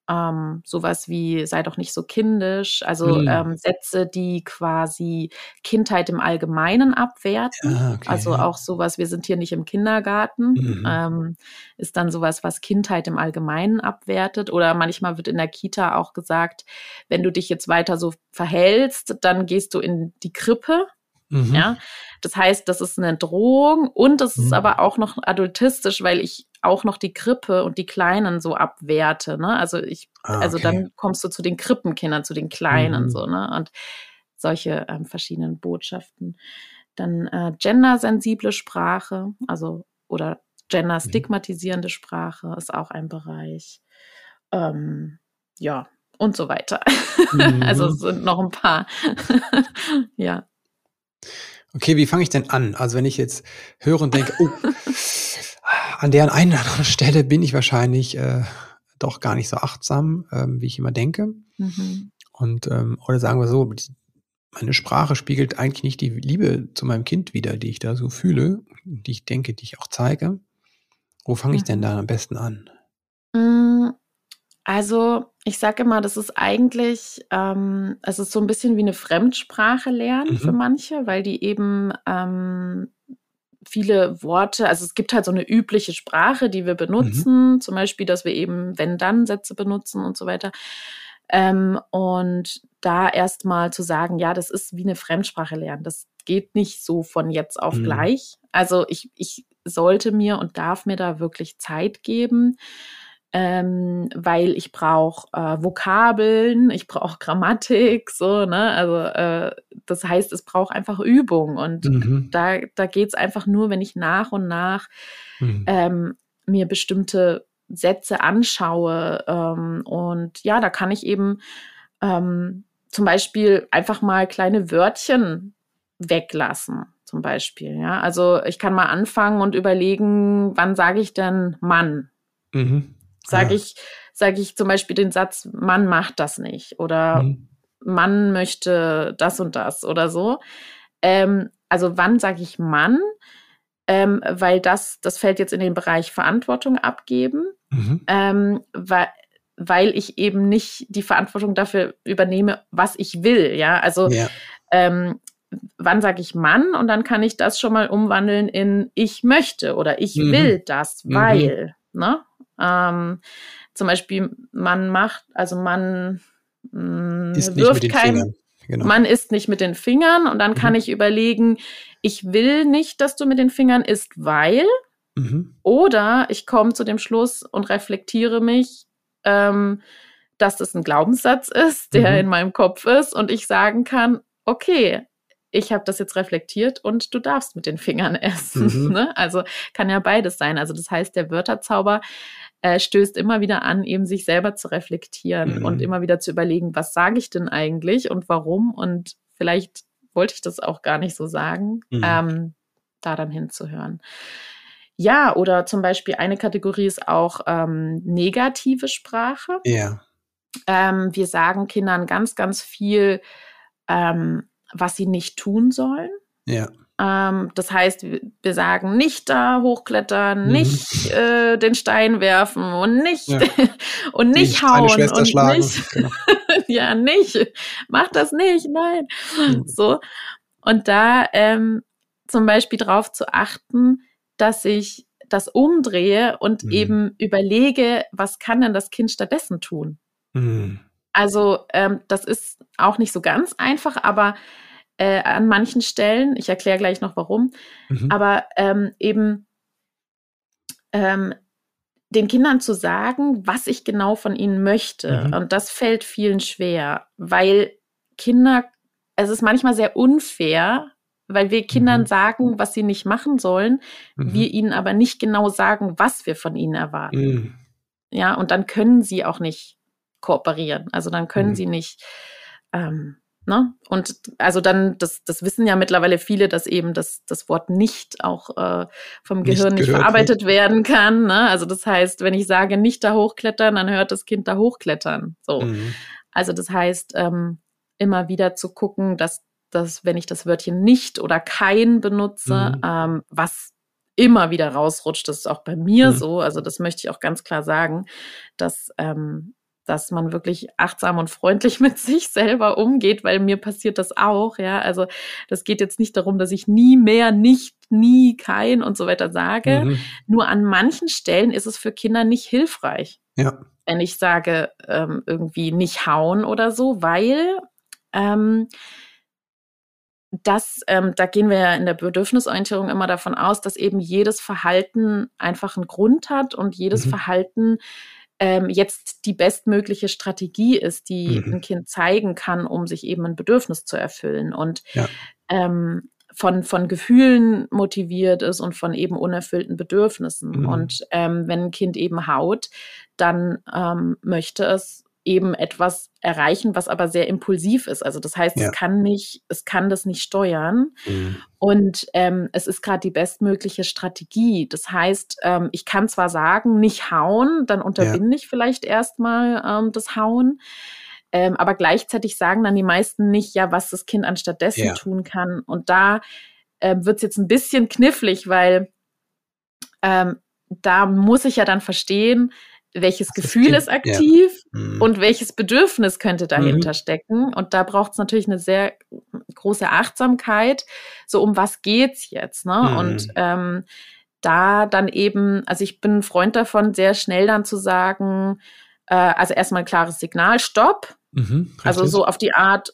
sowas wie sei doch nicht so kindisch, also Sätze, die quasi Kindheit im Allgemeinen abwerten. Ja, okay, Also ja. auch sowas, wir sind hier nicht im Kindergarten, ist dann sowas, was Kindheit im Allgemeinen abwertet. Oder manchmal wird in der Kita auch gesagt, wenn du dich jetzt weiter so verhältst, dann gehst du in die Krippe. Ja, das heißt, das ist eine Drohung und das ist aber auch noch adultistisch, weil ich auch noch die Krippe und die Kleinen so abwerte, ne? Also Okay. dann kommst du zu den Krippenkindern, zu den Kleinen, so, ne? Und solche verschiedenen Botschaften. Dann gendersensible Sprache, also oder genderstigmatisierende Sprache ist auch ein Bereich. Ja, und so weiter. Also es sind noch ein paar. Ja. Okay, wie fange ich denn an? Also wenn ich jetzt höre und denke, an der einen oder anderen Stelle bin ich wahrscheinlich doch gar nicht so achtsam, wie ich immer denke. Und oder sagen wir so, meine Sprache spiegelt eigentlich nicht die Liebe zu meinem Kind wider, die ich da so fühle, die ich denke, die ich auch zeige. Wo fange ich denn da am besten an? Also ich sage immer, das ist eigentlich, es ist so ein bisschen wie eine Fremdsprache lernen für manche, weil die eben viele Worte, also es gibt halt so eine übliche Sprache, die wir benutzen, zum Beispiel, dass wir eben Wenn-Dann-Sätze benutzen und so weiter. Und da erstmal zu sagen, ja, das ist wie eine Fremdsprache lernen. Das geht nicht so von jetzt auf gleich. Also ich sollte mir und darf mir da wirklich Zeit geben, weil ich brauche Vokabeln, ich brauche Grammatik, so, ne? Also das heißt, es braucht einfach Übung und da geht's einfach nur, wenn ich nach und nach mir bestimmte Sätze anschaue und ja, da kann ich eben zum Beispiel einfach mal kleine Wörtchen weglassen, zum Beispiel, ja. Also ich kann mal anfangen und überlegen, wann sage ich denn Mann? Sage ich zum Beispiel den Satz, Mann macht das nicht oder Mann möchte das und das oder so. Also wann sage ich Mann? Weil das fällt jetzt in den Bereich Verantwortung abgeben, weil ich eben nicht die Verantwortung dafür übernehme, was ich will, ja. Also wann sage ich Mann? Und dann kann ich das schon mal umwandeln in ich möchte oder ich will das, weil, ne? Zum Beispiel, man isst nicht mit den Fingern. Genau. Man isst nicht mit den Fingern und dann kann ich überlegen, ich will nicht, dass du mit den Fingern isst, weil, oder ich komme zu dem Schluss und reflektiere mich, dass das ein Glaubenssatz ist, der in meinem Kopf ist und ich sagen kann, okay, ich habe das jetzt reflektiert und du darfst mit den Fingern essen. Ne? Also kann ja beides sein. Also das heißt, der Wörterzauber stößt immer wieder an, eben sich selber zu reflektieren und immer wieder zu überlegen, was sage ich denn eigentlich und warum und vielleicht wollte ich das auch gar nicht so sagen, da dann hinzuhören. Ja, oder zum Beispiel eine Kategorie ist auch negative Sprache. Ja. Wir sagen Kindern ganz, ganz viel, was sie nicht tun sollen. Ja. Das heißt, wir sagen nicht da hochklettern, nicht den Stein werfen und nicht und nicht hauen Schwester und schlagen. nicht ja nicht, mach das nicht, nein. So und da zum Beispiel darauf zu achten, dass ich das umdrehe und eben überlege, was kann denn das Kind stattdessen tun? Also das ist auch nicht so ganz einfach, aber an manchen Stellen, ich erkläre gleich noch warum, aber eben den Kindern zu sagen, was ich genau von ihnen möchte. Und das fällt vielen schwer, weil es ist manchmal sehr unfair, weil wir Kindern sagen, was sie nicht machen sollen, wir ihnen aber nicht genau sagen, was wir von ihnen erwarten. Ja, und dann können sie auch nicht kooperieren. Also dann können sie nicht ne? Und also dann, das wissen ja mittlerweile viele, dass eben das Wort nicht auch vom Gehirn nicht verarbeitet werden kann. Ne? Also das heißt, wenn ich sage, nicht da hochklettern, dann hört das Kind da hochklettern. So. Also das heißt, immer wieder zu gucken, dass wenn ich das Wörtchen nicht oder kein benutze, was immer wieder rausrutscht, das ist auch bei mir so, also das möchte ich auch ganz klar sagen, dass dass man wirklich achtsam und freundlich mit sich selber umgeht, weil mir passiert das auch, ja. Also das geht jetzt nicht darum, dass ich nie mehr, nicht, nie, kein und so weiter sage. Nur an manchen Stellen ist es für Kinder nicht hilfreich. Ja. Wenn ich sage, irgendwie nicht hauen oder so, weil da gehen wir ja in der Bedürfnisorientierung immer davon aus, dass eben jedes Verhalten einfach einen Grund hat und jedes Verhalten jetzt die bestmögliche Strategie ist, die ein Kind zeigen kann, um sich eben ein Bedürfnis zu erfüllen. Und von Gefühlen motiviert ist und von eben unerfüllten Bedürfnissen. Und wenn ein Kind eben haut, dann möchte es eben etwas erreichen, was aber sehr impulsiv ist. Also das heißt, es kann das nicht steuern. Und es ist gerade die bestmögliche Strategie. Das heißt, ich kann zwar sagen, nicht hauen, dann unterbinde ich vielleicht erstmal das Hauen. Aber gleichzeitig sagen dann die meisten nicht, ja, was das Kind anstattdessen tun kann. Und da wird es jetzt ein bisschen knifflig, weil da muss ich ja dann verstehen, welches Gefühl ist aktiv und welches Bedürfnis könnte dahinter stecken. Und da braucht es natürlich eine sehr große Achtsamkeit. So, um was geht's jetzt? Ne? Und da dann eben, also ich bin ein Freund davon, sehr schnell dann zu sagen, also erstmal ein klares Signal, Stopp. Also so auf die Art,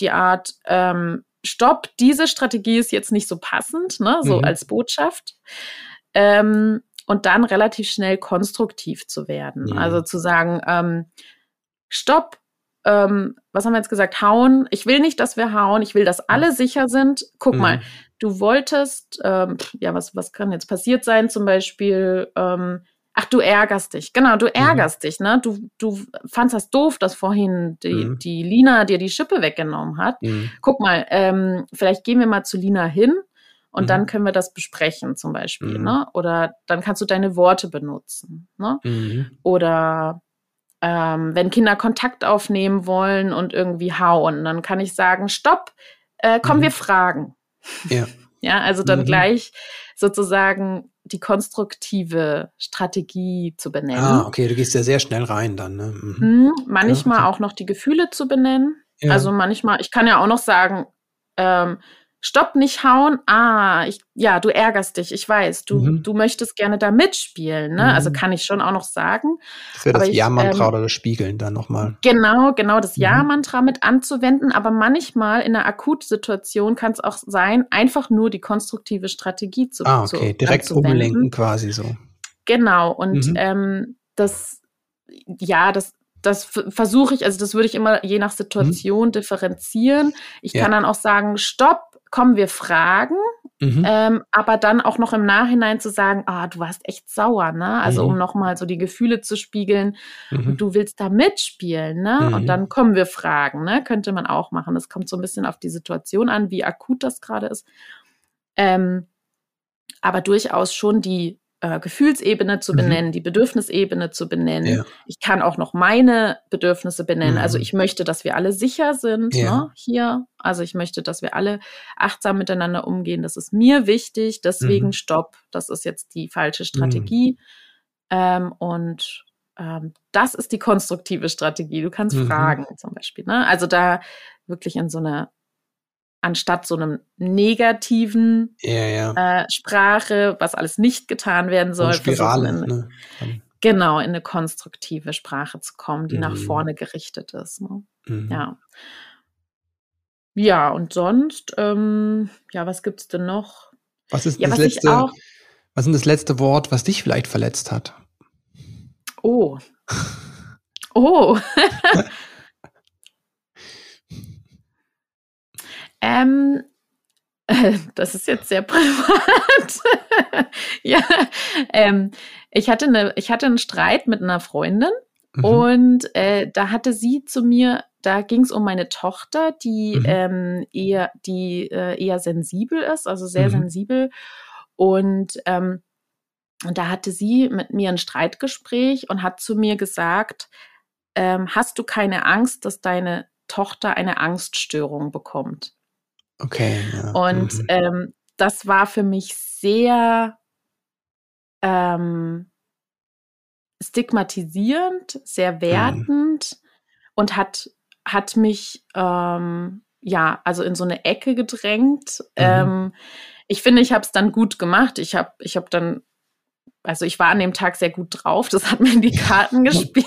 Stopp, diese Strategie ist jetzt nicht so passend, ne? So als Botschaft. Und dann relativ schnell konstruktiv zu werden. Also zu sagen, Stopp, was haben wir jetzt gesagt? Hauen. Ich will nicht, dass wir hauen. Ich will, dass alle sicher sind. Guck mal, du wolltest, was kann jetzt passiert sein? Zum Beispiel, du ärgerst dich. Genau, du ärgerst dich, ne? Du fandst das doof, dass vorhin die Lina dir die Schippe weggenommen hat. Guck mal, vielleicht gehen wir mal zu Lina hin und dann können wir das besprechen zum Beispiel, ne? Oder dann kannst du deine Worte benutzen, ne? Oder wenn Kinder Kontakt aufnehmen wollen und irgendwie hauen, dann kann ich sagen, Stopp, komm, wir fragen. Ja, also dann gleich sozusagen die konstruktive Strategie zu benennen. Ah, okay, du gehst ja sehr schnell rein dann, ne? Manchmal auch noch die Gefühle zu benennen. Ja. Also manchmal, ich kann ja auch noch sagen, Stopp, nicht hauen. Du ärgerst dich, ich weiß. Du möchtest gerne da mitspielen, ne? Also kann ich schon auch noch sagen. Das wäre das Ja-Mantra oder das Spiegeln dann nochmal. Genau, das Ja-Mantra mit anzuwenden. Aber manchmal in einer Akutsituation kann es auch sein, einfach nur die konstruktive Strategie zu direkt umlenken quasi so. Genau, und das versuche ich, also das würde ich immer je nach Situation differenzieren. Ich kann dann auch sagen, Stopp, komm, wir fragen, aber dann auch noch im Nachhinein zu sagen, du warst echt sauer, ne? Also um nochmal so die Gefühle zu spiegeln und du willst da mitspielen, ne? Und dann kommen wir fragen, ne? Könnte man auch machen. Das kommt so ein bisschen auf die Situation an, wie akut das gerade ist. Aber durchaus schon die Gefühlsebene zu benennen, die Bedürfnisebene zu benennen. Ja. Ich kann auch noch meine Bedürfnisse benennen. Also ich möchte, dass wir alle sicher sind, ne, hier. Also ich möchte, dass wir alle achtsam miteinander umgehen. Das ist mir wichtig. Deswegen Stopp. Das ist jetzt die falsche Strategie. Das ist die konstruktive Strategie. Du kannst fragen zum Beispiel. Ne? Also da wirklich in so eine anstatt so einem negativen Sprache, was alles nicht getan werden soll, Spirale, in eine konstruktive Sprache zu kommen, die nach vorne gerichtet ist. Ne? Ja, und sonst, was gibt's denn noch? Was ist das letzte Wort, was dich vielleicht verletzt hat? Oh. Das ist jetzt sehr privat. Ich hatte einen Streit mit einer Freundin und da hatte sie zu mir, da ging es um meine Tochter, die eher sensibel ist, also sehr sensibel. Und da hatte sie mit mir ein Streitgespräch und hat zu mir gesagt, hast du keine Angst, dass deine Tochter eine Angststörung bekommt? Okay, ja. Und das war für mich sehr stigmatisierend, sehr wertend und hat mich also in so eine Ecke gedrängt. Ich finde, ich habe es dann gut gemacht. Ich habe dann, also ich war an dem Tag sehr gut drauf. Das hat mir in die Karten gespielt.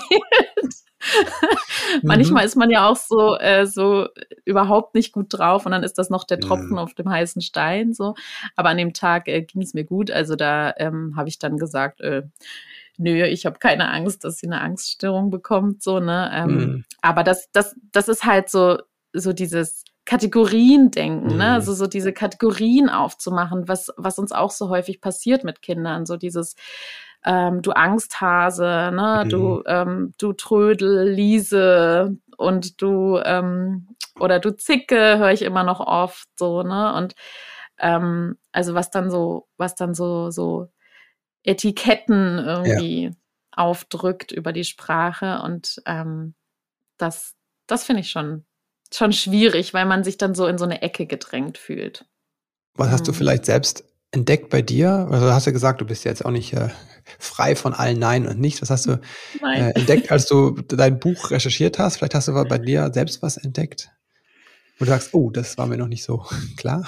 Manchmal ist man ja auch so überhaupt nicht gut drauf und dann ist das noch der Tropfen auf dem heißen Stein. So. Aber an dem Tag ging es mir gut. Also da habe ich dann gesagt, nö, ich habe keine Angst, dass sie eine Angststörung bekommt. So, ne? Aber das ist halt so dieses Kategorien-Denken, ne? Also so diese Kategorien aufzumachen, was uns auch so häufig passiert mit Kindern. So dieses du Angsthase, ne? Du Trödel, Liese und du oder du Zicke, höre ich immer noch oft so, ne? Und also was dann so Etiketten irgendwie aufdrückt über die Sprache und das finde ich schon schwierig, weil man sich dann so in so eine Ecke gedrängt fühlt. Was hast du vielleicht selbst entdeckt bei dir? Also du hast ja gesagt, du bist ja jetzt auch nicht frei von allen Nein und Nichts. Was hast du entdeckt, als du dein Buch recherchiert hast? Vielleicht hast du bei dir selbst was entdeckt, wo du sagst, oh, das war mir noch nicht so klar.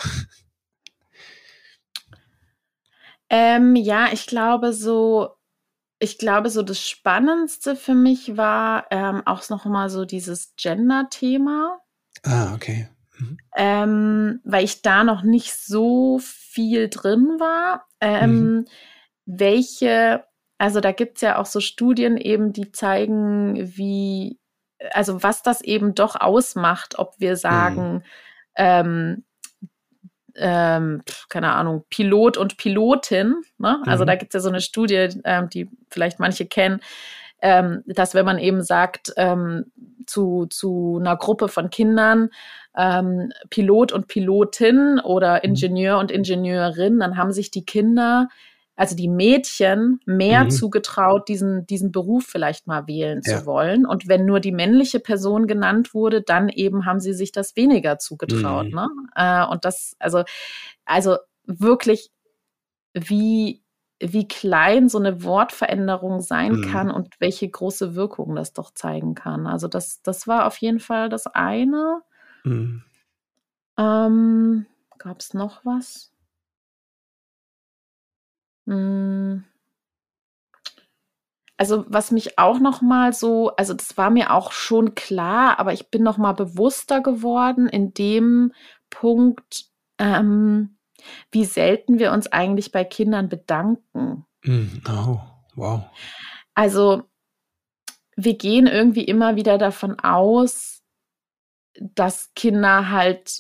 Ja, ich glaube so das Spannendste für mich war auch noch mal so dieses Gender-Thema. Ah, okay. Weil ich da noch nicht so viel drin war. Also da gibt's ja auch so Studien eben, die zeigen, also was das eben doch ausmacht, ob wir sagen, keine Ahnung, Pilot und Pilotin, ne? Also da gibt's ja so eine Studie, die vielleicht manche kennen, dass wenn man eben sagt, zu einer Gruppe von Kindern, Pilot und Pilotin oder Ingenieur und Ingenieurin, dann haben sich die Kinder, also die Mädchen, mehr zugetraut, diesen Beruf vielleicht mal wählen zu wollen. Und wenn nur die männliche Person genannt wurde, dann eben haben sie sich das weniger zugetraut. Ne? Und das, also wirklich, wie klein so eine Wortveränderung sein kann und welche große Wirkung das doch zeigen kann. Also das war auf jeden Fall das eine. Gab es noch was? Also was mich auch noch mal so, also das war mir auch schon klar, aber ich bin noch mal bewusster geworden in dem Punkt, wie selten wir uns eigentlich bei Kindern bedanken. Oh, wow. Also wir gehen irgendwie immer wieder davon aus, dass Kinder halt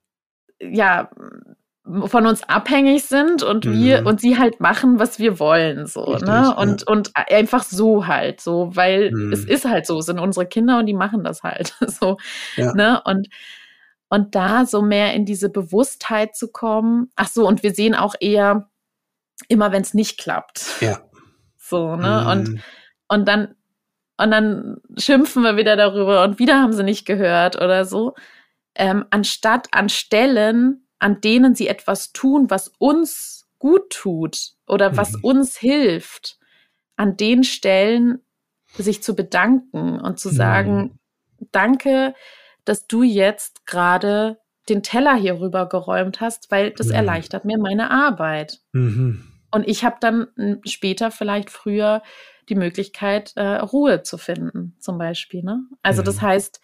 ja von uns abhängig sind und und sie halt machen, was wir wollen, so, richtig, ne? Und einfach so halt, so, weil es ist halt so, es sind unsere Kinder und die machen das halt, so, ne? Und da so mehr in diese Bewusstheit zu kommen. Ach so, und wir sehen auch eher immer, wenn es nicht klappt. Ja. So, ne? Und dann schimpfen wir wieder darüber und wieder haben sie nicht gehört oder so. Anstatt an Stellen, an denen sie etwas tun, was uns gut tut oder was uns hilft, an den Stellen sich zu bedanken und zu sagen, danke, dass du jetzt gerade den Teller hier rüber geräumt hast, weil das erleichtert mir meine Arbeit. Und ich habe dann später, vielleicht früher, die Möglichkeit, Ruhe zu finden, zum Beispiel. Ne? Also das heißt,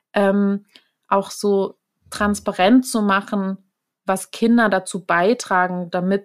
auch so transparent zu machen, was Kinder dazu beitragen, damit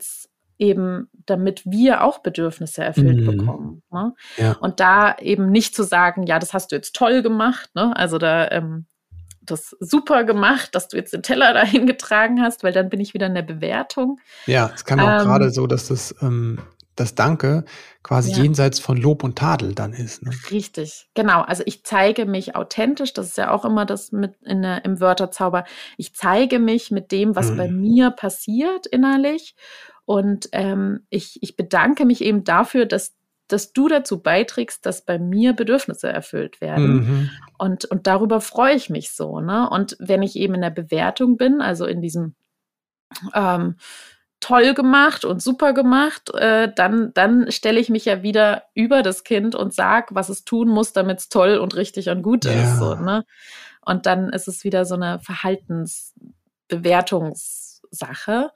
wir auch Bedürfnisse erfüllt bekommen. Ne? Ja. Und da eben nicht zu sagen, ja, das hast du jetzt toll gemacht, ne? Also da das super gemacht, dass du jetzt den Teller dahin getragen hast, weil dann bin ich wieder in der Bewertung. Ja, es kann auch gerade so, dass das Danke quasi jenseits von Lob und Tadel dann ist. Ne? Richtig, genau. Also ich zeige mich authentisch, das ist ja auch immer das mit im Wörterzauber. Ich zeige mich mit dem, was bei mir passiert innerlich und ich bedanke mich eben dafür, dass du dazu beiträgst, dass bei mir Bedürfnisse erfüllt werden. Und darüber freue ich mich so. Ne? Und wenn ich eben in der Bewertung bin, also in diesem toll gemacht und super gemacht, dann stelle ich mich ja wieder über das Kind und sage, was es tun muss, damit es toll und richtig und gut ist. So, ne? Und dann ist es wieder so eine Verhaltensbewertungssache.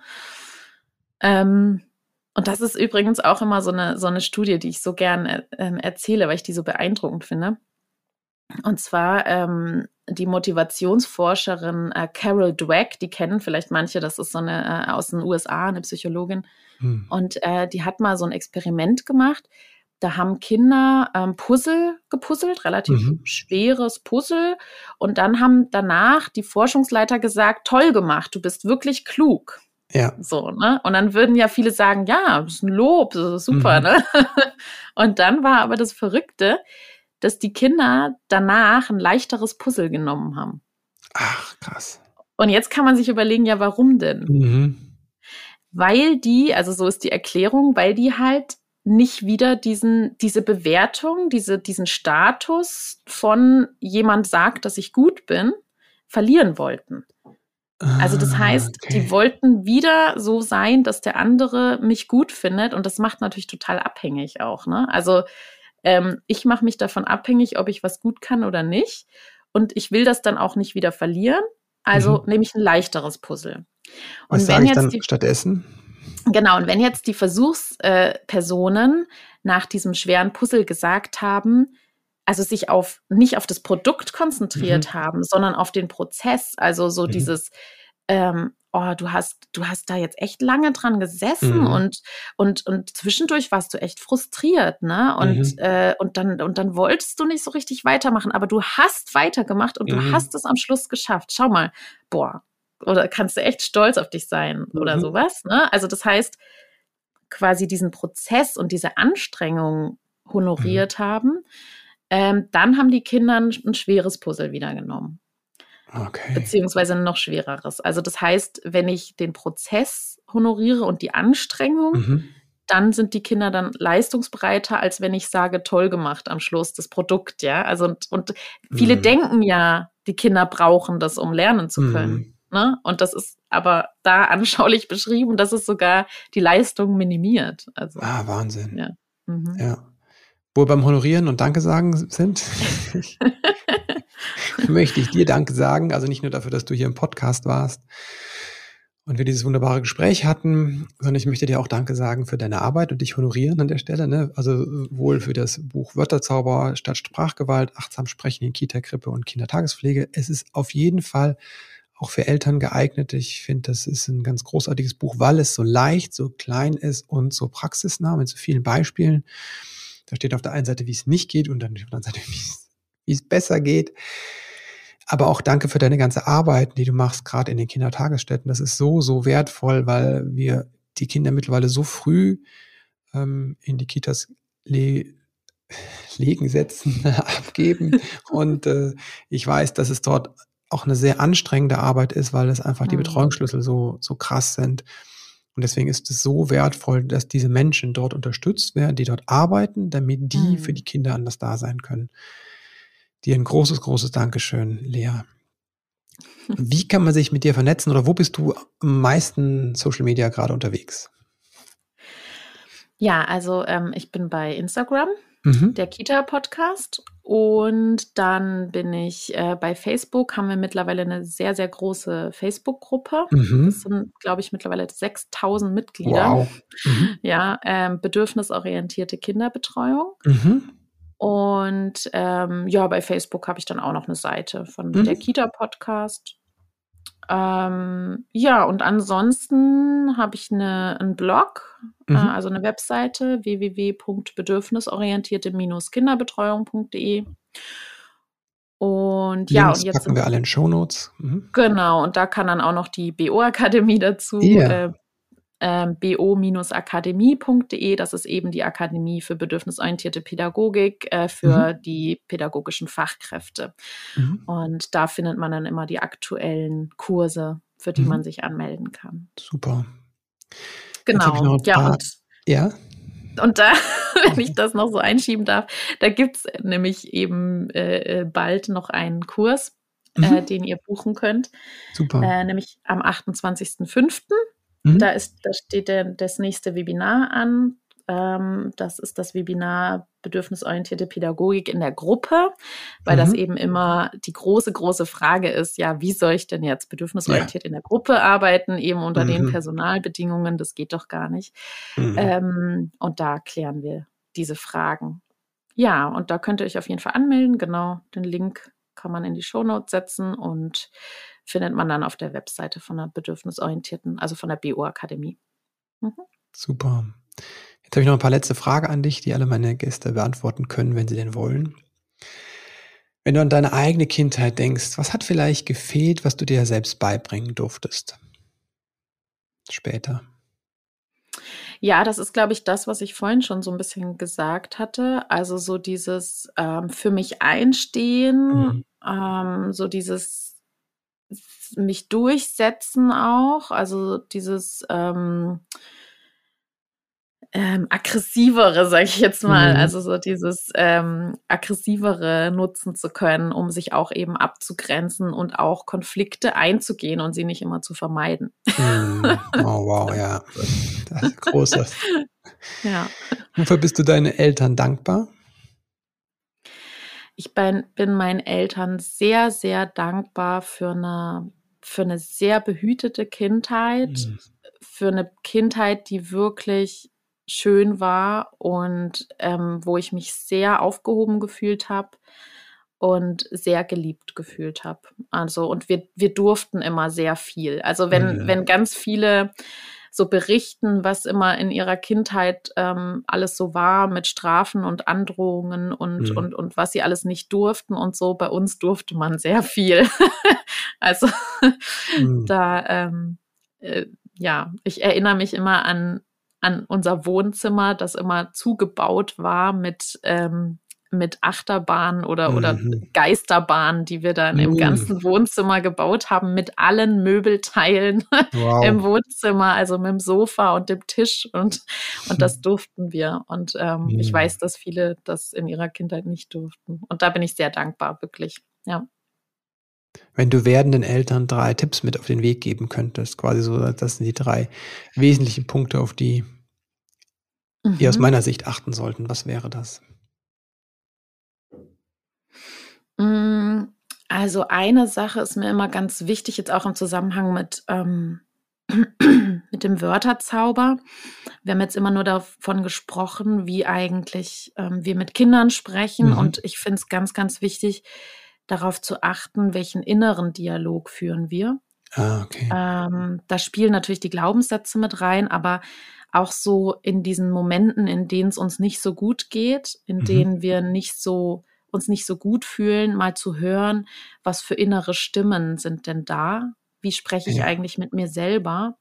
Und das ist übrigens auch immer so eine Studie, die ich so gern erzähle, weil ich die so beeindruckend finde. Und zwar die Motivationsforscherin Carol Dweck, die kennen vielleicht manche, das ist so eine aus den USA, eine Psychologin. Und die hat mal so ein Experiment gemacht. Da haben Kinder Puzzle gepuzzelt, relativ schweres Puzzle. Und dann haben danach die Forschungsleiter gesagt, toll gemacht, du bist wirklich klug. Ja. So, ne? Und dann würden ja viele sagen, ja, das ist ein Lob, das ist super, ne? Und dann war aber das Verrückte, dass die Kinder danach ein leichteres Puzzle genommen haben. Ach, krass. Und jetzt kann man sich überlegen, ja, warum denn? Weil die, also so ist die Erklärung, weil die halt nicht wieder diese Bewertung, diesen Status von jemand sagt, dass ich gut bin, verlieren wollten. Also das heißt, die wollten wieder so sein, dass der andere mich gut findet und das macht natürlich total abhängig auch, ne? Also ich mache mich davon abhängig, ob ich was gut kann oder nicht. Und ich will das dann auch nicht wieder verlieren. Also nehme ich ein leichteres Puzzle. Und was sage ich dann stattdessen? Genau, und wenn jetzt die Versuchspersonen nach diesem schweren Puzzle gesagt haben, also sich nicht auf das Produkt konzentriert haben, sondern auf den Prozess, also so dieses du hast da jetzt echt lange dran gesessen und zwischendurch warst du echt frustriert, ne? Und dann wolltest du nicht so richtig weitermachen, aber du hast weitergemacht und du hast es am Schluss geschafft. Schau mal, oder kannst du echt stolz auf dich sein oder sowas, ne? Also das heißt, quasi diesen Prozess und diese Anstrengung honoriert haben, dann haben die Kinder ein schweres Puzzle wieder genommen. Okay. Beziehungsweise ein noch schwereres. Also das heißt, wenn ich den Prozess honoriere und die Anstrengung, dann sind die Kinder dann leistungsbereiter, als wenn ich sage, toll gemacht am Schluss, das Produkt, ja. Also und viele denken ja, die Kinder brauchen das, um lernen zu können. Ne? Und das ist aber da anschaulich beschrieben, dass es sogar die Leistung minimiert. Also, Wahnsinn. Ja. Ja. Wo wir beim Honorieren und Danke sagen sind, möchte ich dir Danke sagen. Also nicht nur dafür, dass du hier im Podcast warst und wir dieses wunderbare Gespräch hatten, sondern ich möchte dir auch Danke sagen für deine Arbeit und dich honorieren an der Stelle. Ne? Also wohl für das Buch Wörterzauber statt Sprachgewalt, achtsam sprechen in Kita, Krippe und Kindertagespflege. Es ist auf jeden Fall auch für Eltern geeignet. Ich finde, das ist ein ganz großartiges Buch, weil es so leicht, so klein ist und so praxisnah mit so vielen Beispielen. Da steht auf der einen Seite, wie es nicht geht und dann auf der anderen Seite, wie es besser geht. Aber auch danke für deine ganze Arbeit, die du machst, gerade in den Kindertagesstätten. Das ist so, so wertvoll, weil wir die Kinder mittlerweile so früh in die Kitas setzen, abgeben. Und ich weiß, dass es dort auch eine sehr anstrengende Arbeit ist, weil es einfach die Betreuungsschlüssel so krass sind. Und deswegen ist es so wertvoll, dass diese Menschen dort unterstützt werden, die dort arbeiten, damit die für die Kinder anders da sein können. Dir ein großes, großes Dankeschön, Lea. Wie kann man sich mit dir vernetzen oder wo bist du am meisten Social Media gerade unterwegs? Ja, also ich bin bei Instagram, der Kita-Podcast. Und dann bin ich bei Facebook, haben wir mittlerweile eine sehr, sehr große Facebook-Gruppe. Das sind, glaube ich, mittlerweile 6.000 Mitglieder. Wow. Ja, bedürfnisorientierte Kinderbetreuung. Und bei Facebook habe ich dann auch noch eine Seite von der Kita-Podcast. Und ansonsten habe ich einen Blog, also eine Webseite www.bedürfnisorientierte-kinderbetreuung.de. Und Links und jetzt packen wir alle in Shownotes. Genau, und da kann dann auch noch die BO-Akademie dazu. Yeah. bo-akademie.de, das ist eben die Akademie für bedürfnisorientierte Pädagogik für die pädagogischen Fachkräfte. Und da findet man dann immer die aktuellen Kurse, für die man sich anmelden kann. Super. Genau. Ja. Und da, wenn ich das noch so einschieben darf, da gibt es nämlich eben bald noch einen Kurs, den ihr buchen könnt. Super. Nämlich am 28.05. Mhm. Da steht das nächste Webinar an. Das ist das Webinar Bedürfnisorientierte Pädagogik in der Gruppe, weil das Mhm. eben immer die große, große Frage ist, ja, wie soll ich denn jetzt Ja. bedürfnisorientiert in der Gruppe arbeiten, eben unter den Mhm. Personalbedingungen, das geht doch gar nicht. Mhm. Und da klären wir diese Fragen. Ja, und da könnt ihr euch auf jeden Fall anmelden. Genau, den Link kann man in die Shownotes setzen und findet man dann auf der Webseite von der bedürfnisorientierten, also von der BO-Akademie. Mhm. Super. Jetzt habe ich noch ein paar letzte Fragen an dich, die alle meine Gäste beantworten können, wenn sie denn wollen. Wenn du an deine eigene Kindheit denkst, was hat vielleicht gefehlt, was du dir selbst beibringen durftest später? Ja, das ist, glaube ich, das, was ich vorhin schon so ein bisschen gesagt hatte. Also so dieses für mich einstehen, Mhm. so dieses mich durchsetzen auch, also dieses aggressivere, sage ich jetzt mal, Mhm. also so dieses aggressivere nutzen zu können, um sich auch eben abzugrenzen und auch Konflikte einzugehen und sie nicht immer zu vermeiden. Mhm. Oh wow, ja. Das ist großes. Ja. Wofür bist du deinen Eltern dankbar? Ich bin meinen Eltern sehr, sehr dankbar für eine sehr behütete Kindheit, Mhm. für eine Kindheit, die wirklich schön war und wo ich mich sehr aufgehoben gefühlt habe und sehr geliebt gefühlt habe. Also, und wir durften immer sehr viel. Also Mhm. wenn ganz viele so berichten, was immer in ihrer Kindheit alles so war mit Strafen und Androhungen Mhm. und was sie alles nicht durften und so. Bei uns durfte man sehr viel. Also Mhm. da, äh, ja, ich erinnere mich immer an unser Wohnzimmer, das immer zugebaut war mit Achterbahnen oder Mhm. Geisterbahnen, die wir dann im Mhm. ganzen Wohnzimmer gebaut haben, mit allen Möbelteilen im Wow. Wohnzimmer, also mit dem Sofa und dem Tisch und das durften wir. Und ich Mhm. weiß, dass viele das in ihrer Kindheit nicht durften. Und da bin ich sehr dankbar, wirklich. Ja. Wenn du werdenden Eltern 3 Tipps mit auf den Weg geben könntest, quasi so, das sind die 3 wesentlichen Punkte, auf die aus Mhm. meiner Sicht achten sollten. Was wäre das? Hm, also eine Sache ist mir immer ganz wichtig, jetzt auch im Zusammenhang mit dem Wörterzauber. Wir haben jetzt immer nur davon gesprochen, wie eigentlich wir mit Kindern sprechen. Mhm. Und ich finde es ganz, ganz wichtig, darauf zu achten, welchen inneren Dialog führen wir. Ah, okay. Da spielen natürlich die Glaubenssätze mit rein, aber auch so in diesen Momenten, in denen es uns nicht so gut geht, in Mhm. denen wir uns nicht so gut fühlen, mal zu hören, was für innere Stimmen sind denn da? Wie spreche ich Ja. eigentlich mit mir selber?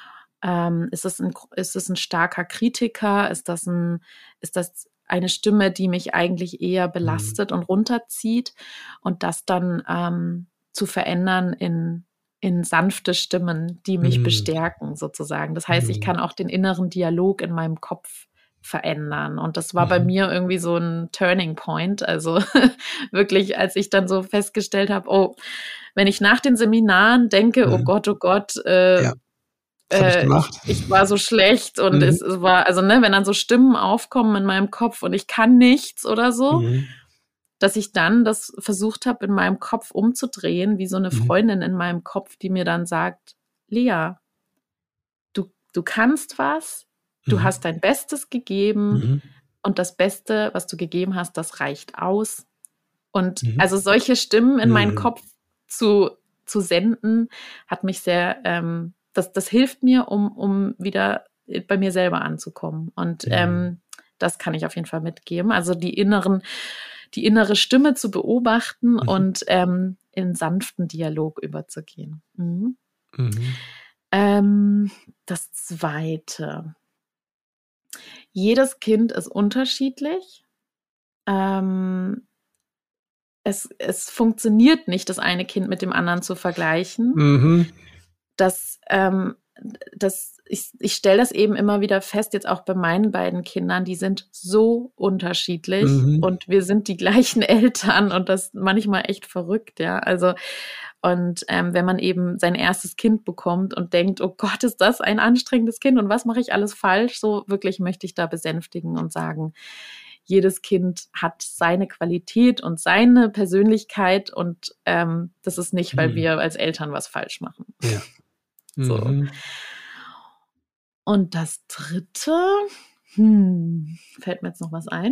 Ist es ein starker Kritiker? Ist das eine Stimme, die mich eigentlich eher Mhm. belastet und runterzieht? Und das dann zu verändern in sanfte Stimmen, die mich Mhm. bestärken sozusagen. Das heißt, ich Mhm. kann auch den inneren Dialog in meinem Kopf verändern. Und das war bei Mhm. mir irgendwie so ein Turning Point. Also wirklich, als ich dann so festgestellt habe, oh, wenn ich nach den Seminaren denke, Mhm. oh Gott, Ja. Was habe ich gemacht? ich war so schlecht und Mhm. es war, also ne, wenn dann so Stimmen aufkommen in meinem Kopf und ich kann nichts oder so, Mhm. dass ich dann das versucht habe, in meinem Kopf umzudrehen, wie so eine Mhm. Freundin in meinem Kopf, die mir dann sagt, Lea, du kannst was, du Mhm. hast dein Bestes gegeben Mhm. und das Beste, was du gegeben hast, das reicht aus. Und Mhm. also solche Stimmen in meinen Mhm. Kopf zu senden, hat mich sehr, das hilft mir, um wieder bei mir selber anzukommen. Und Mhm. das kann ich auf jeden Fall mitgeben. Also die innere Stimme zu beobachten Mhm. und in sanften Dialog überzugehen. Mhm. Mhm. Das Zweite. Jedes Kind ist unterschiedlich. Ähm, es funktioniert nicht, das eine Kind mit dem anderen zu vergleichen. Mhm. Das, ich stelle das eben immer wieder fest, jetzt auch bei meinen beiden Kindern, die sind so unterschiedlich Mhm. und wir sind die gleichen Eltern und das manchmal echt verrückt, ja. Also, Und wenn man eben sein erstes Kind bekommt und denkt, oh Gott, ist das ein anstrengendes Kind und was mache ich alles falsch? So wirklich möchte ich da besänftigen und sagen, jedes Kind hat seine Qualität und seine Persönlichkeit und das ist nicht, weil wir als Eltern was falsch machen. Ja. So. Und das Dritte, fällt mir jetzt noch was ein?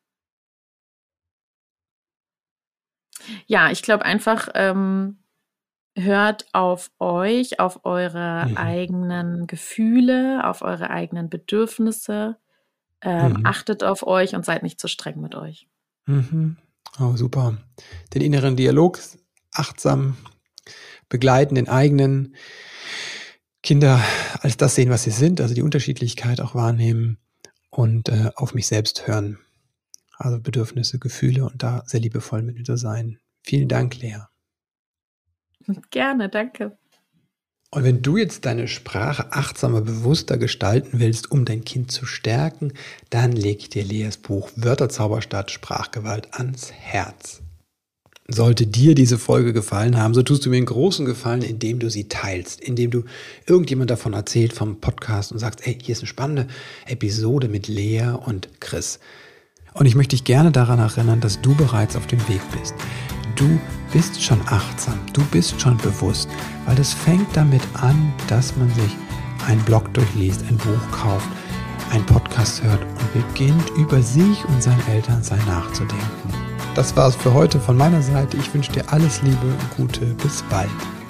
Ja, ich glaube einfach, hört auf euch, auf eure eigenen Gefühle, auf eure eigenen Bedürfnisse, achtet auf euch und seid nicht zu streng mit euch. Oh, super. Den inneren Dialog achtsam begleiten, den eigenen Kinder als das sehen, was sie sind, also die Unterschiedlichkeit auch wahrnehmen und auf mich selbst hören. Also Bedürfnisse, Gefühle und da sehr liebevoll mit mir sein. Vielen Dank, Lea. Gerne, danke. Und wenn du jetzt deine Sprache achtsamer, bewusster gestalten willst, um dein Kind zu stärken, dann leg ich dir Leas Buch Wörterzauber statt Sprachgewalt ans Herz. Sollte dir diese Folge gefallen haben, so tust du mir einen großen Gefallen, indem du sie teilst, indem du irgendjemand davon erzählt vom Podcast und sagst, hey, hier ist eine spannende Episode mit Lea und Chris. Und ich möchte dich gerne daran erinnern, dass du bereits auf dem Weg bist. Du bist schon achtsam, du bist schon bewusst, weil das fängt damit an, dass man sich einen Blog durchliest, ein Buch kauft, einen Podcast hört und beginnt über sich und sein Elternsein nachzudenken. Das war's für heute von meiner Seite. Ich wünsche dir alles Liebe und Gute. Bis bald.